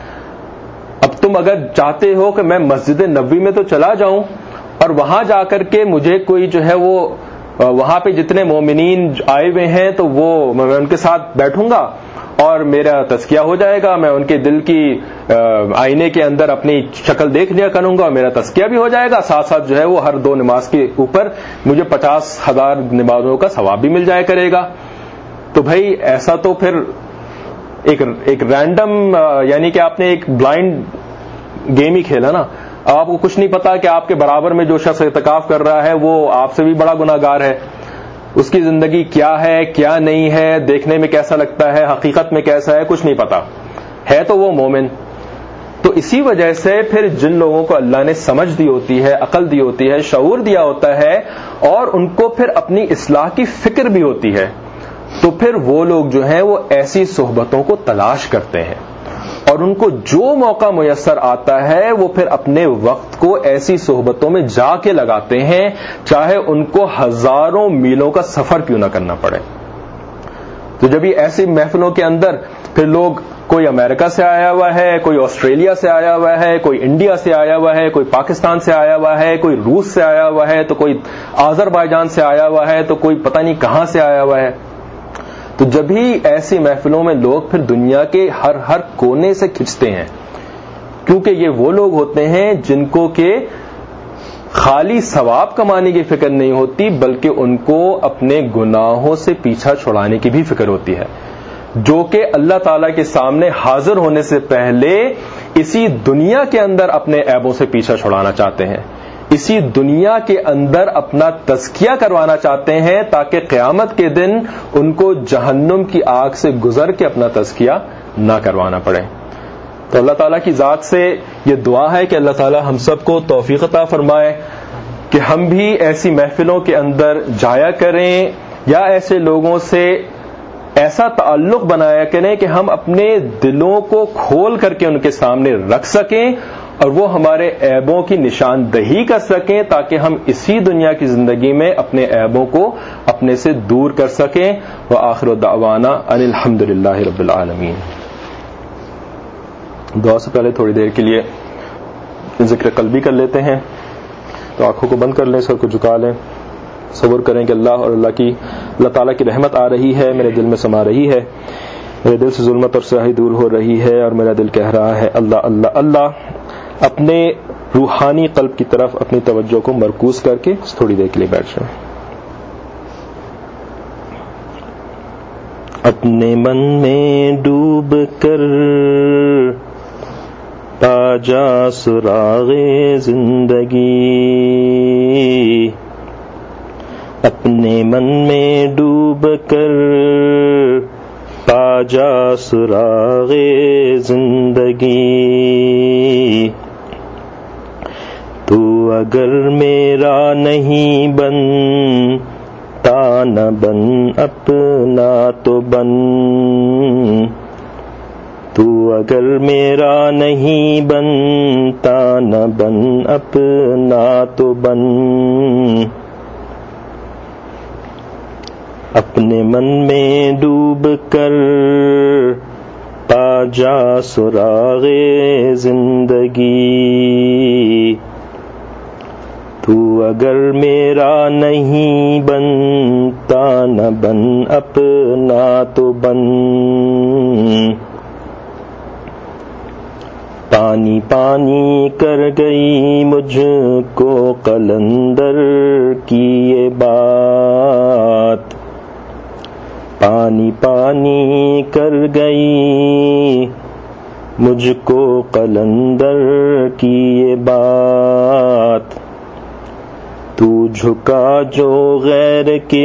اب تم اگر چاہتے ہو کہ میں مسجد نبوی میں تو چلا جاؤں اور وہاں جا کر کے مجھے کوئی جو ہے وہ وہاں پہ جتنے مومنین آئے ہوئے ہیں تو وہ میں ان کے ساتھ بیٹھوں گا اور میرا تزکیہ ہو جائے گا، میں ان کے دل کی آئینے کے اندر اپنی شکل دیکھ لیا کروں گا اور میرا تزکیہ بھی ہو جائے گا، ساتھ ساتھ جو ہے وہ ہر دو نماز کے اوپر مجھے پچاس ہزار نمازوں کا ثواب بھی مل جایا کرے گا. تو بھائی ایسا تو پھر ایک ایک رینڈم یعنی کہ آپ نے ایک بلائنڈ گیم ہی کھیلا نا. آپ کو کچھ نہیں پتا کہ آپ کے برابر میں جو شخص اعتکاف کر رہا ہے وہ آپ سے بھی بڑا گناہ گار ہے، اس کی زندگی کیا ہے کیا نہیں ہے، دیکھنے میں کیسا لگتا ہے، حقیقت میں کیسا ہے، کچھ نہیں پتا ہے تو وہ مومن. تو اسی وجہ سے پھر جن لوگوں کو اللہ نے سمجھ دی ہوتی ہے، عقل دی ہوتی ہے، شعور دیا ہوتا ہے اور ان کو پھر اپنی اصلاح کی فکر بھی ہوتی ہے، تو پھر وہ لوگ جو ہیں وہ ایسی صحبتوں کو تلاش کرتے ہیں اور ان کو جو موقع میسر آتا ہے وہ پھر اپنے وقت کو ایسی صحبتوں میں جا کے لگاتے ہیں، چاہے ان کو ہزاروں میلوں کا سفر کیوں نہ کرنا پڑے. تو جب یہ ایسی محفلوں کے اندر پھر لوگ کوئی امریکہ سے آیا ہوا ہے، کوئی آسٹریلیا سے آیا ہوا ہے، کوئی انڈیا سے آیا ہوا ہے، کوئی پاکستان سے آیا ہوا ہے، کوئی روس سے آیا ہوا ہے، تو کوئی آذربائیجان سے آیا ہوا ہے، تو کوئی پتہ نہیں کہاں سے آیا ہوا ہے. تو جب ہی ایسی محفلوں میں لوگ پھر دنیا کے ہر ہر کونے سے کھنچتے ہیں، کیونکہ یہ وہ لوگ ہوتے ہیں جن کو کہ خالی ثواب کمانے کی فکر نہیں ہوتی بلکہ ان کو اپنے گناہوں سے پیچھا چھڑانے کی بھی فکر ہوتی ہے، جو کہ اللہ تعالیٰ کے سامنے حاضر ہونے سے پہلے اسی دنیا کے اندر اپنے عیبوں سے پیچھا چھڑانا چاہتے ہیں، اسی دنیا کے اندر اپنا تزکیہ کروانا چاہتے ہیں تاکہ قیامت کے دن ان کو جہنم کی آگ سے گزر کے اپنا تزکیہ نہ کروانا پڑے. تو اللہ تعالیٰ کی ذات سے یہ دعا ہے کہ اللہ تعالیٰ ہم سب کو توفیق عطا فرمائے کہ ہم بھی ایسی محفلوں کے اندر جایا کریں یا ایسے لوگوں سے ایسا تعلق بنایا کریں کہ ہم اپنے دلوں کو کھول کر کے ان کے سامنے رکھ سکیں اور وہ ہمارے عیبوں کی نشاندہی کر سکیں تاکہ ہم اسی دنیا کی زندگی میں اپنے عیبوں کو اپنے سے دور کر سکیں. وآخر دعوانا ان الحمد للہ رب العالمین. دعا سے پہلے تھوڑی دیر کے لیے ذکر قلبی کر لیتے ہیں. تو آنکھوں کو بند کر لیں، سر کو جھکا لیں، تصور کریں کہ اللہ اور اللہ کی اللہ تعالیٰ کی رحمت آ رہی ہے، میرے دل میں سما رہی ہے، میرے دل سے ظلمت اور سیاہی دور ہو رہی ہے اور میرا دل کہہ رہا ہے اللہ اللہ اللہ. اپنے روحانی قلب کی طرف اپنی توجہ کو مرکوز کر کے تھوڑی دیر کے لیے بیٹھ جائیں. اپنے من میں ڈوب کر پا جا سراغ زندگی، اپنے من میں ڈوب کر پا جا سراغ زندگی. تو اگر میرا نہیں بنتا نہ بن اپنا تو بن، تو اگر میرا نہیں بنتا نہ بن اپنا تو بن. اپنے من میں ڈوب کر پا جا سراغ زندگی. تو اگر میرا نہیں بنتا نہ بن اپنا تو بن. پانی پانی کر گئی مجھ کو قلندر کی یہ بات، پانی پانی کر گئی مجھ کو قلندر کی یہ بات. تو جھکا جو غیر کے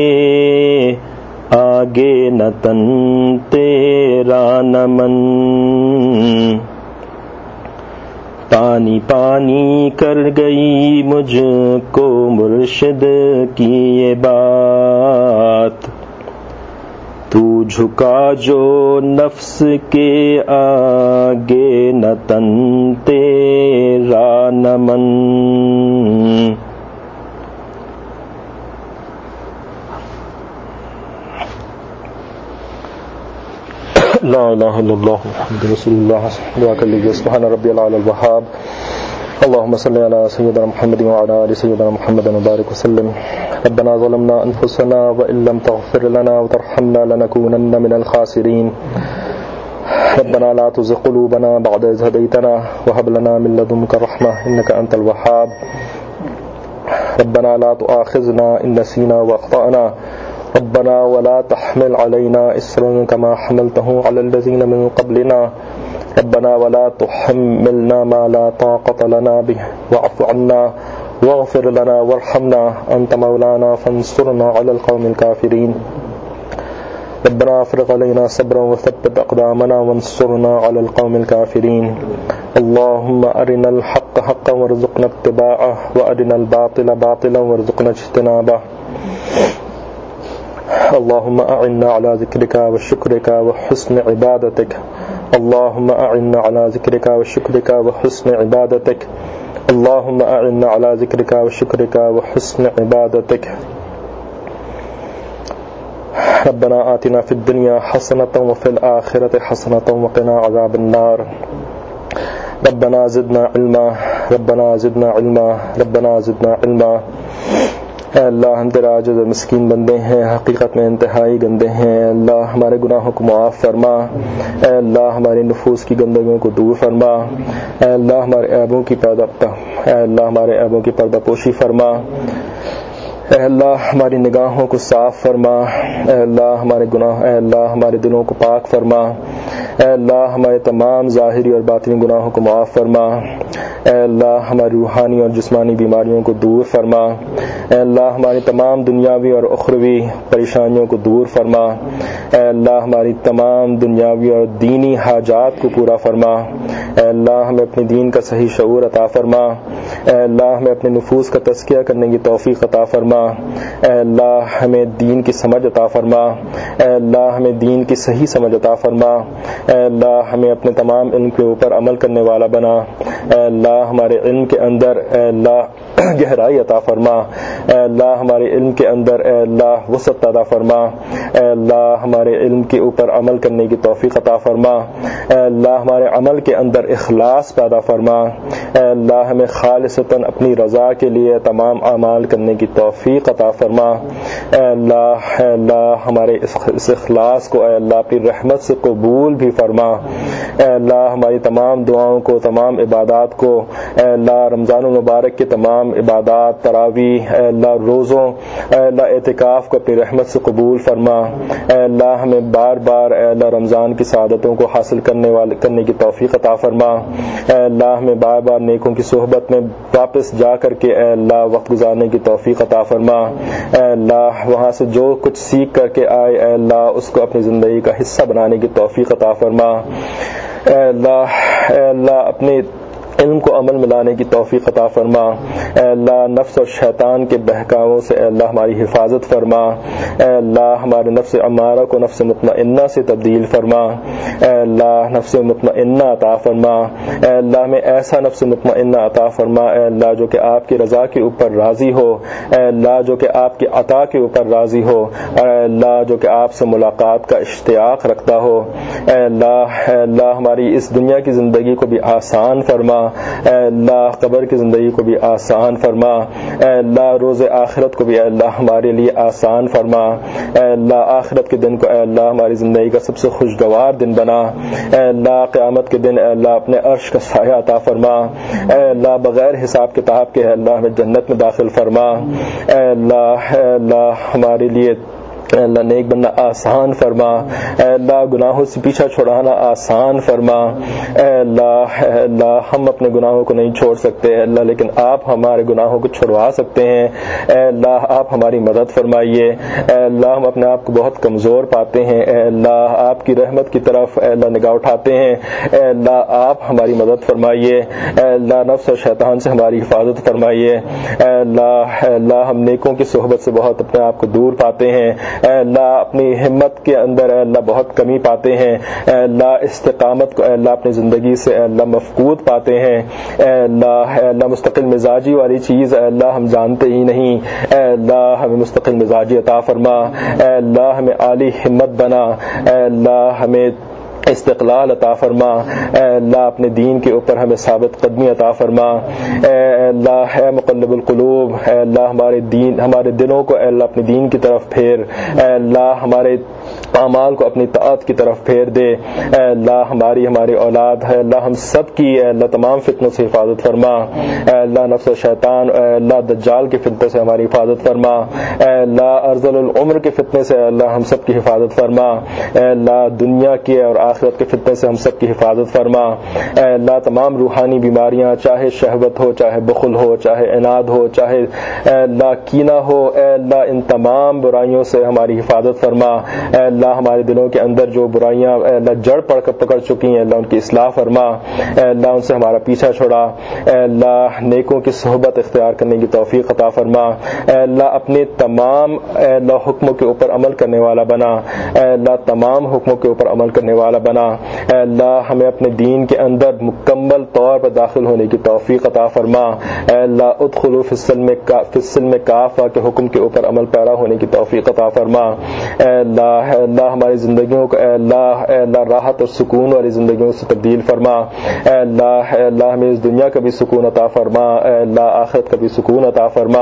آگے نہ تن تیرا نہ من. پانی پانی کر گئی مجھ کو مرشد کی یہ بات، تو جھکا جو نفس کے آگے نہ تن تیرا نہ من۔ لا الہ الا اللہ محمد رسول اللہ۔ دعا کر لیجیے۔ سبحان ربی العلی الوہاب، اللهم صل على سيدنا محمد وعلى آل سيدنا محمد وبارك وسلم۔ ربنا ظلمنا أنفسنا وإن لم تغفر لنا وترحمنا لنكونن من الخاسرين۔ ربنا لا تزغ قلوبنا بعد إذ هديتنا وهب لنا من لدنك رحمة إنك أنت الوهاب۔ ربنا لا تؤاخذنا إن نسينا وأخطأنا، ربنا ولا تحمل علينا إصرا كما حملته على الذين من قبلنا، ربنا ولا تحملنا ما لا طاقة لنا به واعف عنا واغفر لنا وارحمنا أنت مولانا فانصرنا على القوم الكافرين۔ ربنا افرغ علينا صبرا وثبت أقدامنا وانصرنا على القوم الكافرين۔ اللهم أرنا الحق حقا وارزقنا اتباعه وأرنا الباطل باطلا وارزقنا اجتنابه۔ اللهم أعنا على ذكرك وشكرك وحسن عبادتك، اللهم أعنا على ذكرك وشكرك وحسن عبادتك، اللهم أعنا على ذكرك وشكرك وحسن عبادتك۔ ربنا آتنا في الدنيا حسنة وفي الآخرة حسنة وقنا عذاب النار۔ ربنا زدنا علما، ربنا زدنا علما، ربنا زدنا علما۔ اے اللہ ہم تیرے عاجز اور مسکین بندے ہیں، حقیقت میں انتہائی گندے ہیں۔ اے اللہ ہمارے گناہوں کو معاف فرما، اے اللہ ہماری نفوس کی گندگیوں کو دور فرما، اے اللہ ہمارے عیبوں کی پردہ اے اللہ ہمارے عیبوں کی پردہ پوشی فرما، اے اللہ ہماری نگاہوں کو صاف فرما، اے اللہ ہمارے گناہ اے اللہ ہمارے دلوں کو پاک فرما، اے اللہ ہمارے تمام ظاہری اور باطنی گناہوں کو معاف فرما، اے اللہ ہماری روحانی اور جسمانی بیماریوں کو دور فرما، اے اللہ ہماری تمام دنیاوی اور اخروی پریشانیوں کو دور فرما، اے اللہ ہماری تمام دنیاوی اور دینی حاجات کو پورا فرما، اے اللہ ہمیں اپنے دین کا صحیح شعور عطا فرما، اے اللہ ہمیں اپنے نفوس کا تزکیہ کرنے کی توفیق عطا فرما، اے اللہ ہمیں دین کی سمجھ عطا فرما، اے اللہ ہمیں دین کی صحیح سمجھ عطا فرما، اے اللہ ہمیں اپنے تمام علم کے اوپر عمل کرنے والا بنا، اے اللہ ہمارے علم کے اندر اے اللہ گہرائی عطا فرما، اے اللہ ہمارے علم کے اندر اے اللہ وسعت عطا فرما، اے اللہ ہمارے علم کے اوپر عمل کرنے کی توفیق عطا فرما، اے اللہ ہمارے عمل کے اندر اخلاص پیدا فرما، اے اللہ ہمیں خالصتاً اپنی رضا کے لیے تمام اعمال کرنے کی توفیق عطا فرما، اے اللہ اے اللہ ہمارے اس اخلاص کو اے اللہ اپنی رحمت سے قبول بھی فرما، اے اللہ ہماری تمام دعاؤں کو تمام عبادات کو اے اللہ رمضان المبارک کے تمام عبادات تراویح اے اللہ روزوں اے اللہ اعتکاف کو اپنی رحمت سے قبول فرما، اے اللہ ہمیں بار بار اے اللہ رمضان کی سعادتوں کو حاصل کرنے والے کرنے کی توفیق عطا فرما، اے اللہ ہمیں بار بار نیکوں کی صحبت میں واپس جا کر کے اے اللہ وقت گزارنے کی توفیق عطا فرما، اے اللہ وہاں سے جو کچھ سیکھ کر کے آئے اے اللہ اس کو اپنی زندگی کا حصہ بنانے کی توفیق عطا فرما، اے اللہ اے اللہ اپنے علم کو عمل میں لانے کی توفیق عطا فرما، اے اللہ نفس اور شیطان کے بہکاووں سے اے اللہ ہماری حفاظت فرما، اے اللہ ہمارے نفس امارہ کو نفس مطمئنہ سے تبدیل فرما، اے اللہ نفس مطمئنہ عطا فرما، اے اللہ ہمیں ایسا نفس مطمئنہ عطا فرما اے اللہ جو کہ آپ کی رضا کے اوپر راضی ہو، اے اللہ جو کہ آپ کی عطا کے اوپر راضی ہو، اور اے اللہ جو کہ آپ سے ملاقات کا اشتیاق رکھتا ہو، اے اللہ اے اللہ ہماری اس دنیا کی زندگی کو بھی آسان فرما، اے اللہ قبر کی زندگی کو بھی آسان فرما، اے اللہ روز آخرت کو بھی اے اللہ ہمارے لیے آسان فرما، اے اللہ آخرت کے دن کو اے اللہ ہماری زندگی کا سب سے خوشگوار دن بنا، اے اللہ قیامت کے دن اے اللہ اپنے عرش کا سایہ عطا فرما، اے اللہ بغیر حساب کتاب کے اے اللہ ہمیں جنت میں داخل فرما، اے اللہ اے اللہ ہمارے لیے اے اللہ نیک بننا آسان فرما، اے اللہ گناہوں سے پیچھا چھڑانا آسان فرما، اے اللہ اے اللہ ہم اپنے گناہوں کو نہیں چھوڑ سکتے اے اللہ، لیکن آپ ہمارے گناہوں کو چھڑوا سکتے ہیں، اے اللہ آپ ہماری مدد فرمائیے، اے اللہ ہم اپنے آپ کو بہت کمزور پاتے ہیں، اے اللہ آپ کی رحمت کی طرف اے اللہ نگاہ اٹھاتے ہیں، اے اللہ آپ ہماری مدد فرمائیے، اے اللہ نفس اور شیطان سے ہماری حفاظت فرمائیے، اے اللہ اے اللہ ہم نیکوں کی صحبت سے بہت اپنے آپ کو دور پاتے ہیں، اے اللہ اپنی ہمت کے اندر اے اللہ بہت کمی پاتے ہیں، اے اللہ استقامت کو اے اللہ اپنی زندگی سے اے اللہ مفقود پاتے ہیں، اے اللہ اے اللہ مستقل مزاجی والی چیز اے اللہ ہم جانتے ہی نہیں، اے اللہ ہمیں مستقل مزاجی عطا فرما، اے اللہ ہمیں عالی ہمت بنا، اے اللہ ہمیں استقلال عطا فرما، اے اللہ اپنے دین کے اوپر ہمیں ثابت قدمی عطا فرما، اے اللہ اے مقلب القلوب، اے اللہ ہمارے دین ہمارے دلوں کو اے اللہ اپنے دین کی طرف پھیر، اے اللہ ہمارے اعمال کو اپنی طاعت کی طرف پھیر دے، اے اللہ ہماری ہماری اولاد ہے اللہ ہم سب کی اے اللہ تمام فتنوں سے حفاظت فرما، اے اللہ نفس و شیطان اے اللہ دجال کے فتنے سے ہماری حفاظت فرما، اے اللہ ارذل العمر کے فتنے سے اے اللہ ہم سب کی حفاظت فرما، اے اللہ دنیا کے اور آخرت کے فتنے سے ہم سب کی حفاظت فرما، اے اللہ تمام روحانی بیماریاں چاہے شہوت ہو، چاہے بخل ہو، چاہے عناد ہو، چاہے اے اللہ کینہ ہو، اے اللہ ان تمام برائیوں سے ہماری حفاظت فرما، اے اللہ ہمارے دلوں کے اندر جو برائیاں اے اللہ جڑ پڑ کر پکڑ چکی ہیں اللہ ان کی اصلاح فرما، اے اللہ ان سے ہمارا پیچھا چھوڑا، اے اللہ نیکوں کی صحبت اختیار کرنے کی توفیق عطا فرما، اے اللہ اپنے تمام اے اللہ حکموں کے اوپر عمل کرنے والا بنا، اے اللہ تمام حکموں کے اوپر عمل کرنے والا بنا، اے اللہ ہمیں اپنے دین کے اندر مکمل طور پر داخل ہونے کی توفیق عطا فرما، اے اللہ ادخلوا فی السلم فی السلم کافہ کے حکم کے اوپر عمل پیرا ہونے کی توفیق عطا فرما، اے اللہ اے اللہ ہماری زندگیوں کو اے اللہ اے اللہ راحت اور سکون والی زندگیوں سے تبدیل فرما، اے اللہ اے اللہ ہمیں اس دنیا کا بھی سکون عطا فرما، اے اللہ آخرت کا بھی سکون عطا فرما،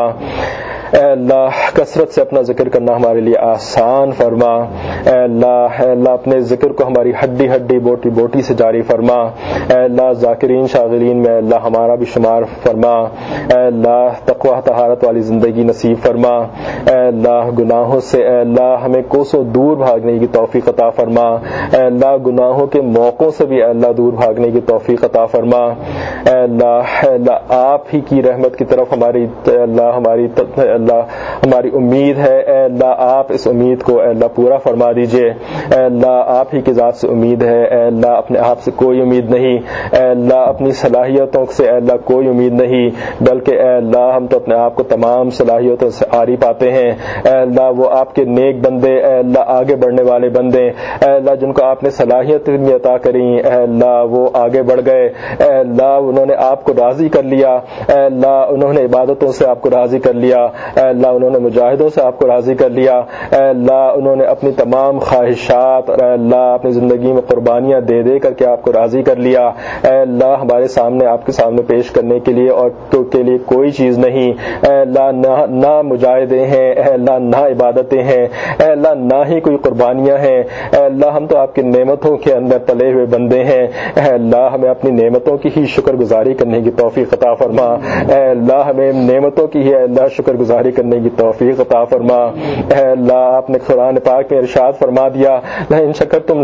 اے اللہ کثرت سے اپنا ذکر کرنا ہمارے لیے آسان فرما، اے اللہ اے اللہ اپنے ذکر کو ہماری ہڈی ہڈی بوٹی بوٹی سے جاری فرما، اے اللہ ذاکرین شاغرین میں اللہ ہمارا بھی شمار فرما، اے اللہ تقوی طہارت والی زندگی نصیب فرما، اے اللہ گناہوں سے اے اللہ ہمیں کوسوں دور بھاگنے کی توفیق عطا فرما، اے اللہ گناہوں کے موقعوں سے بھی اے اللہ دور بھاگنے کی توفیق عطا فرما، اے اللہ اے اللہ آپ ہی کی رحمت کی طرف ہماری اے اللہ ہماری اللہ ہماری امید ہے، اے اللہ آپ اس امید کو اے اللہ پورا فرما دیجئے، اے اللہ آپ ہی کی ذات سے امید ہے، اے اللہ اپنے آپ سے کوئی امید نہیں، اے اللہ اپنی صلاحیتوں سے اے اللہ کوئی امید نہیں، بلکہ اے اللہ ہم تو اپنے آپ کو تمام صلاحیتوں سے عاری پاتے ہیں، اے اللہ وہ آپ کے نیک بندے اے اللہ آگے بڑھنے والے بندے، اے اللہ جن کو آپ نے صلاحیت بھی عطا کری اے اللہ وہ آگے بڑھ گئے، اے اللہ انہوں نے آپ کو راضی کر لیا، اے اللہ انہوں نے عبادتوں سے آپ کو راضی کر لیا، اے اللہ انہوں نے مجاہدوں سے آپ کو راضی کر لیا، اے اللہ انہوں نے اپنی تمام خواہشات اور اے اللہ اپنی زندگی میں قربانیاں دے دے کر کے آپ کو راضی کر لیا، اے اللہ ہمارے سامنے آپ کے سامنے پیش کرنے کے لیے اور تو کے لیے کوئی چیز نہیں، اے اللہ نہ نہ مجاہدے ہیں، اے اللہ نہ عبادتیں ہیں، اے اللہ نہ ہی کوئی قربانیاں ہیں، اے اللہ ہم تو آپ کی نعمتوں کے اندر تلے ہوئے بندے ہیں، اے اللہ ہمیں اپنی نعمتوں کی ہی شکر گزاری کرنے کی توفیق عطا فرما، اے اللہ ہمیں نعمتوں کی ہی اے اللہ شکر گزاری کرنے کی توفیق عطا فرما، اے اللہ آپ نے قرآن پاک میں ارشاد فرما دیا لئن شکرتم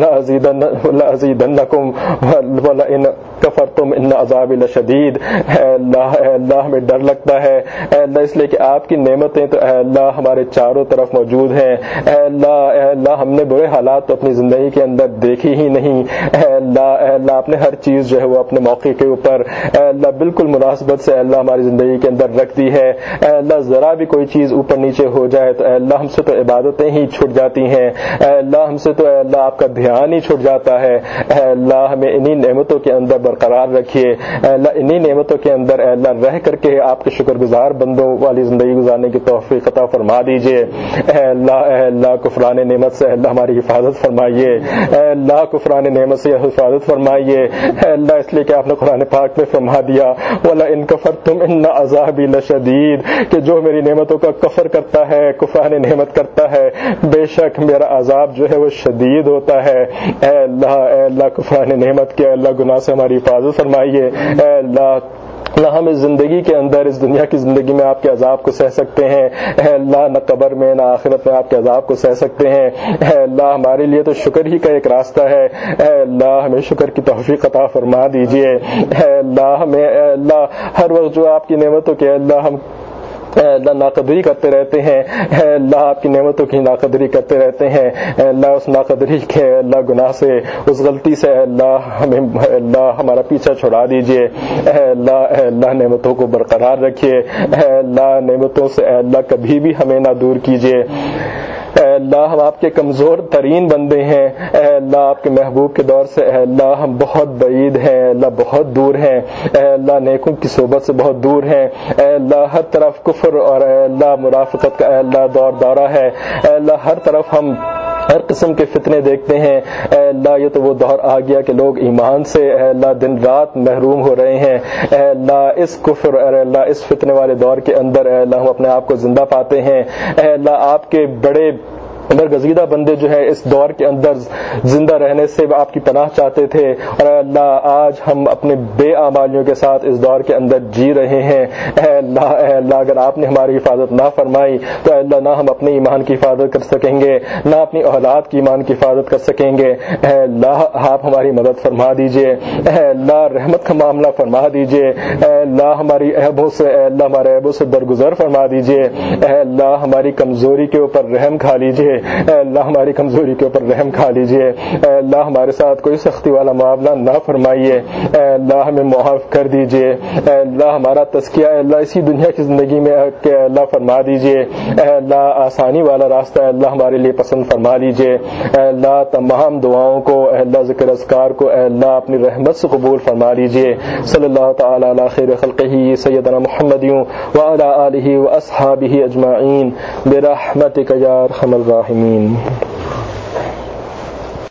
لأزیدنکم ولئن کفرتم ان عذابی لشدید، اے اللہ اے اللہ ہمیں ڈر لگتا ہے، اے اللہ اس لیے کہ آپ کی نعمتیں تو اے اللہ ہمارے چاروں طرف موجود ہیں، اے اللہ اے اللہ ہم نے برے حالات تو اپنی زندگی کے اندر دیکھی ہی نہیں، اے اللہ اے اللہ آپ نے ہر چیز جو ہے وہ اپنے موقع کے اوپر اے اللہ بالکل مناسبت سے اے اللہ ہماری زندگی کے اندر رکھ دی ہے، اے اللہ ذرا بھی کوئی چیز اوپر نیچے ہو جائے تو اے اللہ ہم سے تو عبادتیں ہی چھوٹ جاتی ہیں، اے اللہ ہم سے تو اے اللہ آپ کا دھیان ہی چھوٹ جاتا ہے، اے اللہ ہمیں انہی نعمتوں کے اندر برقرار رکھیے، اے اللہ انہی نعمتوں کے اندر اے اللہ رہ کر کے آپ کے شکر گزار بندوں والی زندگی گزارنے کی توفیق عطا فرما دیجیے، اے اللہ اے اللہ کفران نعمت سے اے اللہ ہماری حفاظت فرمائیے، اے اللہ کفران نعمت سے حفاظت فرمائیے، اے اللہ اس لیے کہ آپ نے قرآن پاک میں فرما دیا وَلَئِن كَفَرْتُمْ إِنَّ عَذَابِي لَشَدِيدٌ کہ جو میری نعمتوں کا کفر کرتا ہے کفران نعمت کرتا ہے بے شک میرا عذاب جو ہے وہ شدید ہوتا ہے، اے اللہ اے اللہ کفران نعمت کے اے اللہ گناہ سے ہماری حفاظت فرمائیے، اے اللہ نہ ہم اس زندگی کے اندر اس دنیا کی زندگی میں آپ کے عذاب کو سہ سکتے ہیں اے اللہ، نہ قبر میں نہ آخرت میں آپ کے عذاب کو سہ سکتے ہیں اے اللہ۔ ہمارے لیے تو شکر ہی کا ایک راستہ ہے اے اللہ، ہمیں شکر کی توفیق عطا فرما دیجئے اے اللہ۔ ہمیں اے اللہ ہر وقت جو آپ کی نعمتوں کے اللہ ہم اے اللہ ناقدری کرتے رہتے ہیں اے اللہ، آپ کی نعمتوں کی ناقدری کرتے رہتے ہیں اے اللہ، اس ناقدری کے اے اللہ گناہ سے، اس غلطی سے اے اللہ ہمیں اے اللہ ہمارا پیچھا چھڑا دیجئے اے اللہ۔ اے اللہ نعمتوں کو برقرار رکھیے اے اللہ، نعمتوں سے اے اللہ کبھی بھی ہمیں نہ دور کیجئے اے اللہ۔ ہم آپ کے کمزور ترین بندے ہیں اے اللہ، آپ کے محبوب کے دور سے اے اللہ ہم بہت بعید ہیں اے اللہ، بہت دور ہیں اے اللہ، نیکوں کی صحبت سے بہت دور ہیں اے اللہ۔ ہر طرف کفر اور اے اللہ منافقت کا اے اللہ دور دورہ ہے اے اللہ، ہر طرف ہم ہر قسم کے فتنے دیکھتے ہیں اے اللہ۔ یہ تو وہ دور آ گیا کہ لوگ ایمان سے اے اللہ دن رات محروم ہو رہے ہیں اے اللہ۔ اس کفر اے اللہ اس فتنے والے دور کے اندر اے اللہ ہم اپنے آپ کو زندہ پاتے ہیں اے اللہ۔ آپ کے بڑے برگزیدہ بندے جو ہے اس دور کے اندر زندہ رہنے سے آپ کی پناہ چاہتے تھے اور اے اللہ آج ہم اپنے بے اعمالیوں کے ساتھ اس دور کے اندر جی رہے ہیں اے اللہ۔ اے اللہ اگر آپ نے ہماری حفاظت نہ فرمائی تو اے اللہ نہ ہم اپنے ایمان کی حفاظت کر سکیں گے، نہ اپنی اولاد کی ایمان کی حفاظت کر سکیں گے اے اللہ۔ آپ ہماری مدد فرما دیجئے اے اللہ، رحمت کا معاملہ فرما دیجئے اے اللہ۔ ہماری عیبوں سے اے اللہ ہمارے عیبوں سے درگزر فرما دیجئے اے اللہ۔ ہماری کمزوری کے اوپر رحم کھا لیجئے اے اللہ، ہماری کمزوری کے اوپر رحم کھا لیجئے اے اللہ۔ ہمارے ساتھ کوئی سختی والا معاملہ نہ فرمائیے اے اللہ، ہمیں معاف کر دیجئے اے اللہ۔ ہمارا تزکیہ اے اللہ اسی دنیا کی زندگی میں کہ اللہ فرما دیجئے اے اللہ۔ آسانی والا راستہ اے اللہ ہمارے لیے پسند فرما لیجئے اے اللہ۔ تمام دعاؤں کو اے اللہ، ذکر اذکار کو اے اللہ اپنی رحمت سے قبول فرما لیجئے۔ صلی اللہ تعالی علی خیر خلقہ سیدنا محمد وعلی آلہ واصحابہ اجمعین برحمتک یا ارحم الراحمین۔